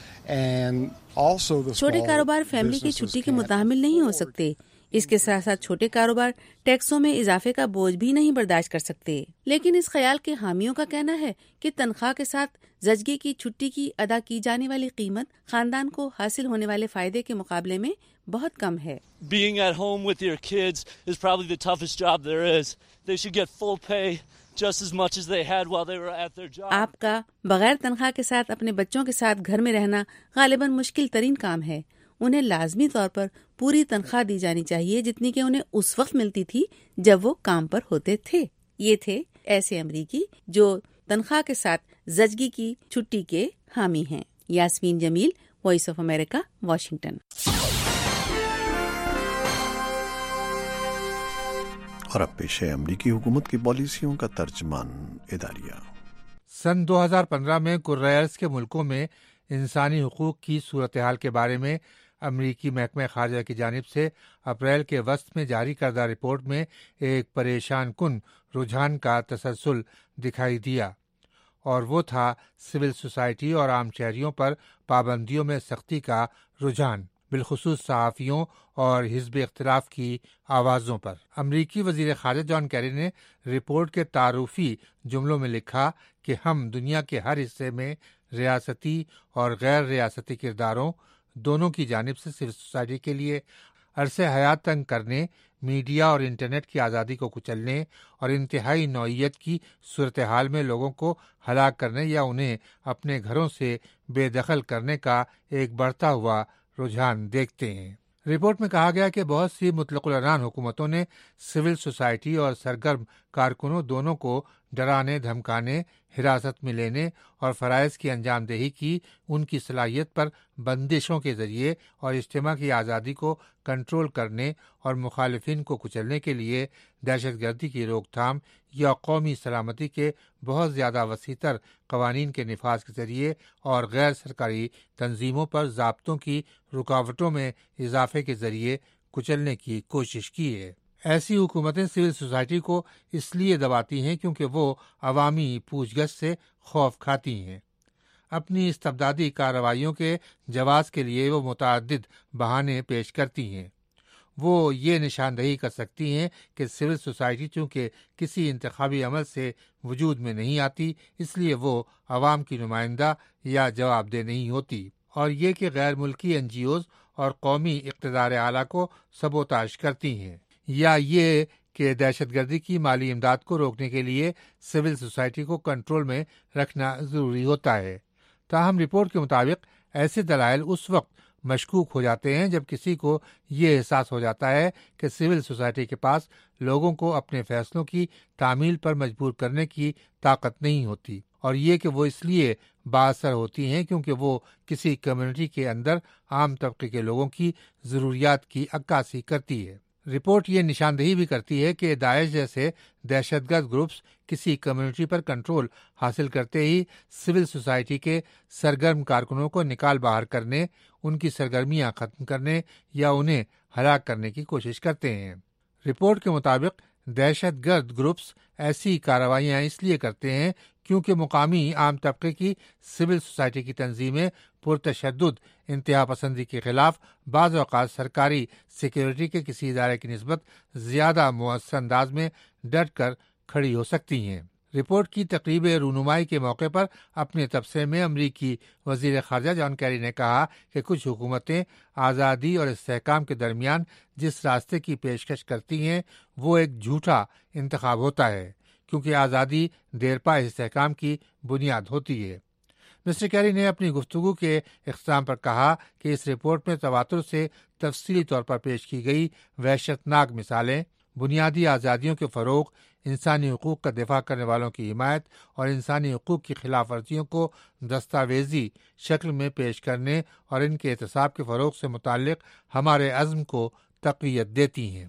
and also the چھوٹے کاروبار فیملی کی چھٹی کے متحمل نہیں ہو سکتے۔ اس کے ساتھ ساتھ چھوٹے کاروبار ٹیکسوں میں اضافے کا بوجھ بھی نہیں برداشت کر سکتے۔ لیکن اس خیال کے حامیوں کا کہنا ہے کہ تنخواہ کے ساتھ زچگی کی چھٹی کی ادا کی جانے والی قیمت خاندان کو حاصل ہونے والے فائدے کے مقابلے میں بہت کم ہے۔ Being at home with your kids is probably the toughest job there is. They should get full pay just as much as they had while they were at their job. آپ کا بغیر تنخواہ کے ساتھ اپنے بچوں کے ساتھ گھر میں رہنا غالباً مشکل ترین کام ہے. انہیں لازمی طور پر پوری تنخواہ دی جانی چاہیے جتنی کہ انہیں اس وقت ملتی تھی جب وہ کام پر ہوتے تھے. یہ تھے ایسے امریکی جو تنخواہ کے ساتھ زچگی کی چھٹی کے حامی ہیں. Yasmin Jamil, voice of America, Washington. اور اب پیش ہے امریکی حکومت کی پالیسیوں کا ترجمان اداریہ. سن دو ہزار پندرہ میں قرائز کے ملکوں میں انسانی حقوق کی صورتحال کے بارے میں امریکی محکمہ خارجہ کی جانب سے اپریل کے وسط میں جاری کردہ رپورٹ میں ایک پریشان کن رجحان کا تسلسل دکھائی دیا، اور وہ تھا سول سوسائٹی اور عام شہریوں پر پابندیوں میں سختی کا رجحان، بالخصوص صحافیوں اور حزب اختلاف کی آوازوں پر. امریکی وزیر خارجہ جان کیری نے رپورٹ کے تعارفی جملوں میں لکھا کہ ہم دنیا کے ہر حصے میں ریاستی اور غیر ریاستی کرداروں دونوں کی جانب سے سول سوسائٹی کے لیے عرصہ حیات تنگ کرنے، میڈیا اور انٹرنیٹ کی آزادی کو کچلنے اور انتہائی نوعیت کی صورتحال میں لوگوں کو ہلاک کرنے یا انہیں اپنے گھروں سے بے دخل کرنے کا ایک بڑھتا ہوا رجحان دیکھتے ہیں. رپورٹ میں کہا گیا کہ بہت سی مطلق العنان حکومتوں نے سول سوسائٹی اور سرگرم کارکنوں دونوں کو ڈرانے، دھمکانے، حراست میں لینے اور فرائض کی انجام دہی کی ان کی صلاحیت پر بندشوں کے ذریعے اور اجتماع کی آزادی کو کنٹرول کرنے اور مخالفین کو کچلنے کے لیے دہشت گردی کی روک تھام یا قومی سلامتی کے بہت زیادہ وسیع تر قوانین کے نفاذ کے ذریعے اور غیر سرکاری تنظیموں پر ضابطوں کی رکاوٹوں میں اضافے کے ذریعے کچلنے کی کوشش کی ہے. ایسی حکومتیں سول سوسائٹی کو اس لیے دباتی ہیں کیونکہ وہ عوامی پوچھ گچھ سے خوف کھاتی ہیں. اپنی استبدادی کارروائیوں کے جواز کے لیے وہ متعدد بہانے پیش کرتی ہیں. وہ یہ نشاندہی کر سکتی ہیں کہ سول سوسائٹی چونکہ کسی انتخابی عمل سے وجود میں نہیں آتی، اس لیے وہ عوام کی نمائندہ یا جواب دہ نہیں ہوتی، اور یہ کہ غیر ملکی این جی اوز اور قومی اقتدار اعلیٰ کو سبوتاژ کرتی ہیں، یا یہ کہ دہشت گردی کی مالی امداد کو روکنے کے لیے سول سوسائٹی کو کنٹرول میں رکھنا ضروری ہوتا ہے. تاہم رپورٹ کے مطابق ایسے دلائل اس وقت مشکوک ہو جاتے ہیں جب کسی کو یہ احساس ہو جاتا ہے کہ سول سوسائٹی کے پاس لوگوں کو اپنے فیصلوں کی تعمیل پر مجبور کرنے کی طاقت نہیں ہوتی، اور یہ کہ وہ اس لیے بااثر ہوتی ہیں کیونکہ وہ کسی کمیونٹی کے اندر عام طبقے کے لوگوں کی ضروریات کی عکاسی کرتی ہے. رپورٹ یہ نشاندہی بھی کرتی ہے کہ داعش جیسے دہشت گرد گروپس کسی کمیونٹی پر کنٹرول حاصل کرتے ہی سول سوسائٹی کے سرگرم کارکنوں کو نکال باہر کرنے، ان کی سرگرمیاں ختم کرنے یا انہیں ہلاک کرنے کی کوشش کرتے ہیں. رپورٹ کے مطابق دہشت گرد گروپس ایسی کارروائیاں اس لیے کرتے ہیں کیونکہ مقامی عام طبقے کی سول سوسائٹی کی تنظیمیں پرتشدد انتہا پسندی کے خلاف بعض اوقات سرکاری سیکیورٹی کے کسی ادارے کی نسبت زیادہ مؤثر انداز میں ڈٹ کر کھڑی ہو سکتی ہیں. رپورٹ کی تقریب رونمائی کے موقع پر اپنے تبصرے میں امریکی وزیر خارجہ جان کیری نے کہا کہ کچھ حکومتیں آزادی اور استحکام کے درمیان جس راستے کی پیشکش کرتی ہیں وہ ایک جھوٹا انتخاب ہوتا ہے، کیونکہ آزادی دیرپا استحکام کی بنیاد ہوتی ہے. مسٹر کیری نے اپنی گفتگو کے اختتام پر کہا کہ اس رپورٹ میں تواتر سے تفصیلی طور پر پیش کی گئی وحشت ناک مثالیں، بنیادی آزادیوں کے فروغ، انسانی حقوق کا دفاع کرنے والوں کی حمایت اور انسانی حقوق کی خلاف ورزیوں کو دستاویزی شکل میں پیش کرنے اور ان کے احتساب کے فروغ سے متعلق ہمارے عزم کو تقویت دیتی ہیں.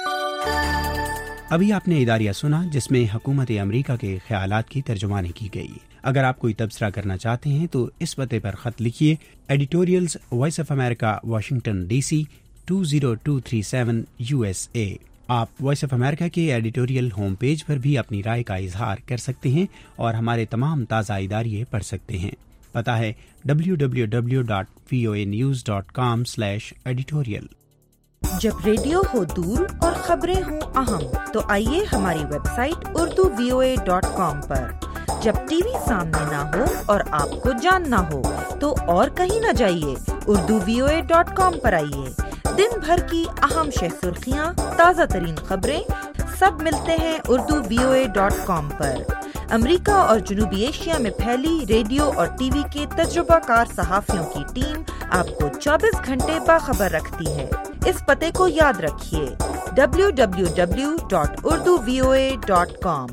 ابھی آپ نے اداریہ سنا جس میں حکومت امریکہ کے خیالات کی ترجمانی کی گئی. اگر آپ کوئی تبصرہ کرنا چاہتے ہیں تو اس پتے پر خط لکھیے: editorials voice of America, Washington D C two zero two three seven U S A. آپ وائس آف امریکہ کے ایڈیٹوریل ہوم پیج پر بھی اپنی رائے کا اظہار کر سکتے ہیں اور ہمارے تمام تازہ اداریے پڑھ سکتے ہیں. پتہ ہے W W W dot V O A news dot com slash editorial. جب ریڈیو ہو دور اور خبریں ہوں اہم تو آئیے ہماری website Urdu V O A dot com پر. جب ٹی وی سامنے نہ ہو اور آپ کو جاننا ہو تو اور کہیں نہ جائیے، Urdu V O A dot com پر آئیے. دن بھر کی اہم شہ سرخیاں، تازہ ترین خبریں، سب ملتے ہیں Urdu V O A dot com پر۔ امریکہ اور جنوبی ایشیا میں پھیلی ریڈیو اور ٹی وی کے تجربہ کار صحافیوں کی ٹیم آپ کو چوبیس گھنٹے باخبر رکھتی ہے۔ اس پتے کو یاد رکھیے W W W dot Urdu V O A dot com.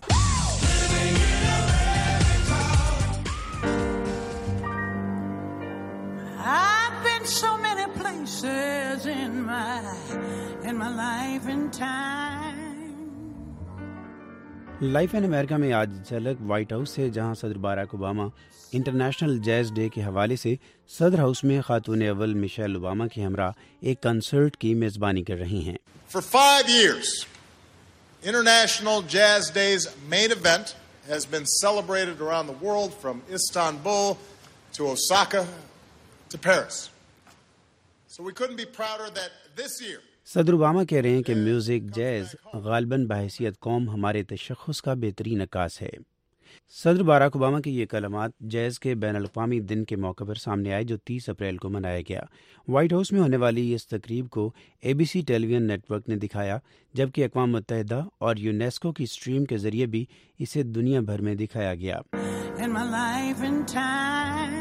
So many places in my in my life and time. Life in America میں آج جھلک وائٹ ہاؤس سے، جہاں صدر Barack Obama International jazz day کے حوالے سے صدر ہاؤس میں خاتون اول میشیل اوباما کے ہمراہ ایک کنسرٹ کی میزبانی کر رہی ہیں۔ For five years, International Jazz Day's main event has been celebrated around the world, from Istanbul to Osaka to Paris. So we couldn't be prouder that this year. صدر اوباما کہہ رہے ہیں کہ میوزک جیز غالباً بحیثیت قوم ہمارے تشخص کا بہترین عکاس ہے۔ صدر باراک اوباما کے یہ کلمات جیز کے بین الاقوامی دن کے موقع پر سامنے آئے، جو تیس اپریل کو منایا گیا۔ وائٹ ہاؤس میں ہونے والی اس تقریب کو A B C television network نے دکھایا، جبکہ اقوام متحدہ اور یونیسکو کی اسٹریم کے ذریعے بھی اسے دنیا بھر میں دکھایا گیا۔ In my life and time.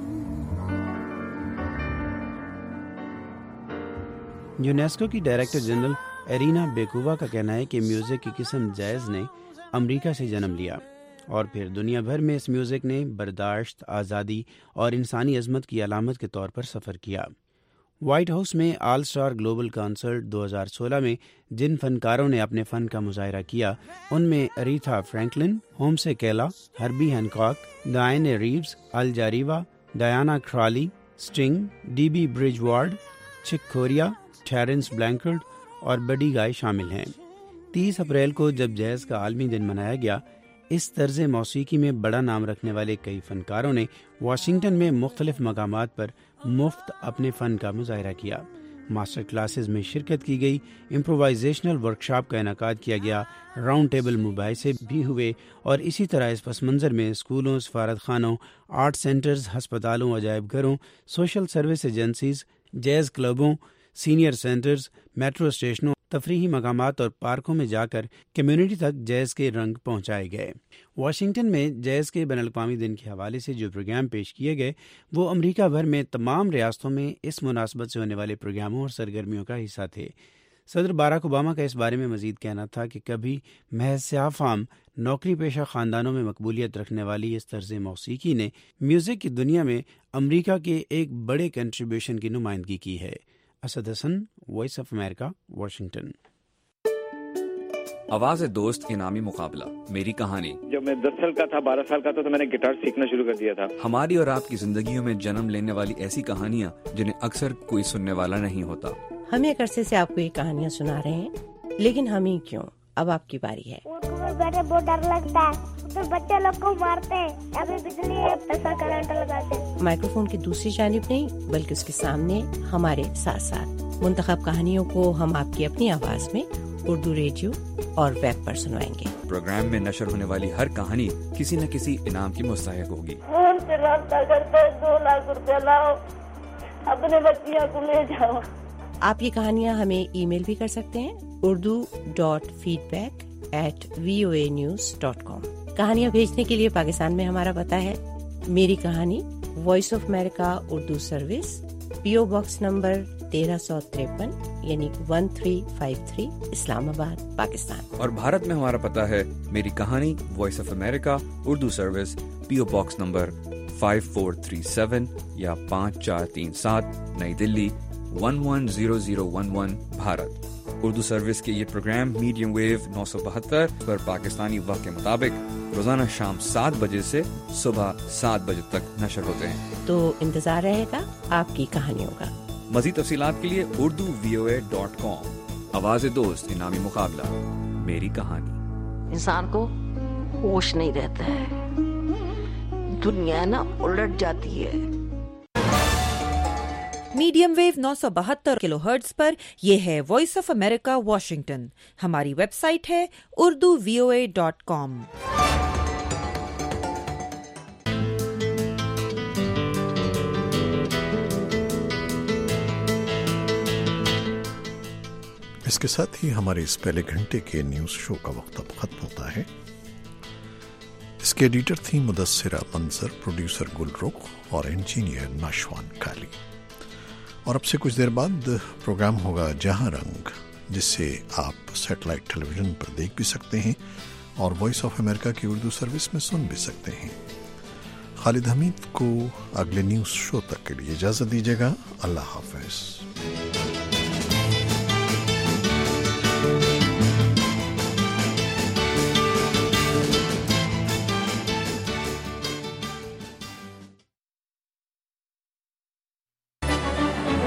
UNESCO کی ڈائریکٹر جنرل ایرینا بیکووا کا کہنا ہے کہ میوزک کی قسم جیز نے امریکہ سے جنم لیا، اور پھر دنیا بھر میں اس میوزک نے برداشت، آزادی اور انسانی عظمت کی علامت کے طور پر سفر کیا۔ وائٹ ہاؤس میں آل اسٹار گلوبل کنسرٹ دو ہزار سولہ میں جن فنکاروں نے اپنے فن کا مظاہرہ کیا، ان میں اریتھا فرینکلن، ہومسے کیلا، ہربی ہینکاک، Dianne Reeves, Al Jarreau, Diana Krall, Sting, Dee B Bridgewater, Chick Corea, Terence Blanchard اور بڈی گائے شامل ہیں۔ تیس اپریل کو جب جیز کا عالمی دن منایا گیا، اس طرز موسیقی میں بڑا نام رکھنے والے کئی فنکاروں نے واشنگٹن میں مختلف مقامات پر مفت اپنے فن کا مظاہرہ کیا۔ ماسٹر کلاسز میں شرکت کی گئی، امپرووائزیشنل ورکشاپ کا انعقاد کیا گیا، راؤنڈ ٹیبل مباحثے بھی ہوئے، اور اسی طرح اس پس منظر میں اسکولوں، سفارت خانوں، آرٹ سینٹرز، ہسپتالوں، عجائب گھروں، سوشل سروس ایجنسیز، جیز کلبوں، سینئر سینٹرز، میٹرو اسٹیشنوں، تفریحی مقامات اور پارکوں میں جا کر کمیونٹی تک جیز کے رنگ پہنچائے گئے۔ واشنگٹن میں جیز کے بین الاقوامی دن کے حوالے سے جو پروگرام پیش کیے گئے، وہ امریکہ بھر میں تمام ریاستوں میں اس مناسبت سے ہونے والے پروگراموں اور سرگرمیوں کا حصہ تھے۔ صدر باراک اوباما کا اس بارے میں مزید کہنا تھا کہ کبھی محض سیاہ فام نوکری پیشہ خاندانوں میں مقبولیت رکھنے والی اس طرز موسیقی نے میوزک کی دنیا میں امریکہ کے ایک بڑے کنٹریبیوشن کی نمائندگی کی ہے۔ Asad Hassan, voice of America, Washington. آواز دوست انعامی مقابلہ، میری کہانی۔ جب میں دس سال کا تھا، بارہ سال کا تھا، تو میں نے گٹار سیکھنا شروع کر دیا تھا۔ ہماری اور آپ کی زندگیوں میں جنم لینے والی ایسی کہانیاں جنہیں اکثر کوئی سننے والا نہیں ہوتا۔ ہم ایک عرصے سے آپ کو یہ کہانیاں سنا رہے ہیں، لیکن ہم ہی کیوں، اب آپ کی باری ہے۔ بیٹھے بہت ڈر لگتا ہے، تو بچے لوگ کو مارتے ہیں، ابھی بجلی ایسا کرنٹ لگاتے ہیں۔ مائکرو فون کی دوسری جانب نہیں، بلکہ اس کے سامنے ہمارے ساتھ ساتھ منتخب کہانیوں کو ہم آپ کی اپنی آواز میں اردو ریڈیو اور ویب پر سنوائیں گے۔ پروگرام میں نشر ہونے والی ہر کہانی کسی نہ کسی انعام کی مستحق ہوگی۔ فون سے رابطہ کرتے دو لاکھ روپے لاؤ، اپنے بچیاں کو لے جاؤ۔ آپ یہ کہانیاں ہمیں ای میل بھی کر سکتے ہیں، Urdu dot feedback at V O A news dot com. کہانیاں بھیجنے کے لیے پاکستان میں ہمارا پتہ ہے میری کہانی، voice of America Urdu service, P O box number تیرہ سو تریپن یعنی one three five three, Islamabad, Pakistan. اور بھارت میں ہمارا پتہ ہے میری کہانی، voice of America Urdu service, P O box number five four three seven یا پانچ چار تین سات، Nai Delhi one one zero zero one one, Bharat. Urdu service کے یہ پروگرام میڈیم ویو نو سو بہتر پر پاکستانی وقت کے مطابق روزانہ شام سات بجے سے صبح سات بجے تک نشر ہوتے ہیں، تو انتظار رہے گا آپ کی کہانیوں کا۔ مزید تفصیلات کے لیے Urdu V O A dot کام۔ آواز دوست انعامی مقابلہ، میری کہانی۔ انسان کو ہوش نہیں رہتا ہے، دنیا نا الٹ جاتی ہے۔ میڈیم ویو نو سو بہتر کلو ہرٹز پر یہ ہے وائس آف امریکہ واشنگٹن۔ ہماری ویب سائٹ ہے Urdu V O A dot کام۔ اس کے ساتھ ہی ہمارے اس پہلے گھنٹے کے نیوز شو کا وقت اب ختم ہوتا ہے. اس کے ایڈیٹر تھی مدثرہ منظر، پروڈیوسر گل رخ اور انجینئر ناشوان کالی. اور اب سے کچھ دیر بعد پروگرام ہوگا جہاں رنگ، جس سے آپ سیٹلائٹ ٹیلی ویژن پر دیکھ بھی سکتے ہیں اور وائس آف امریکہ کی اردو سروس میں سن بھی سکتے ہیں. خالد حمید کو اگلے نیوز شو تک کے لیے اجازت دیجیے گا. اللہ حافظ.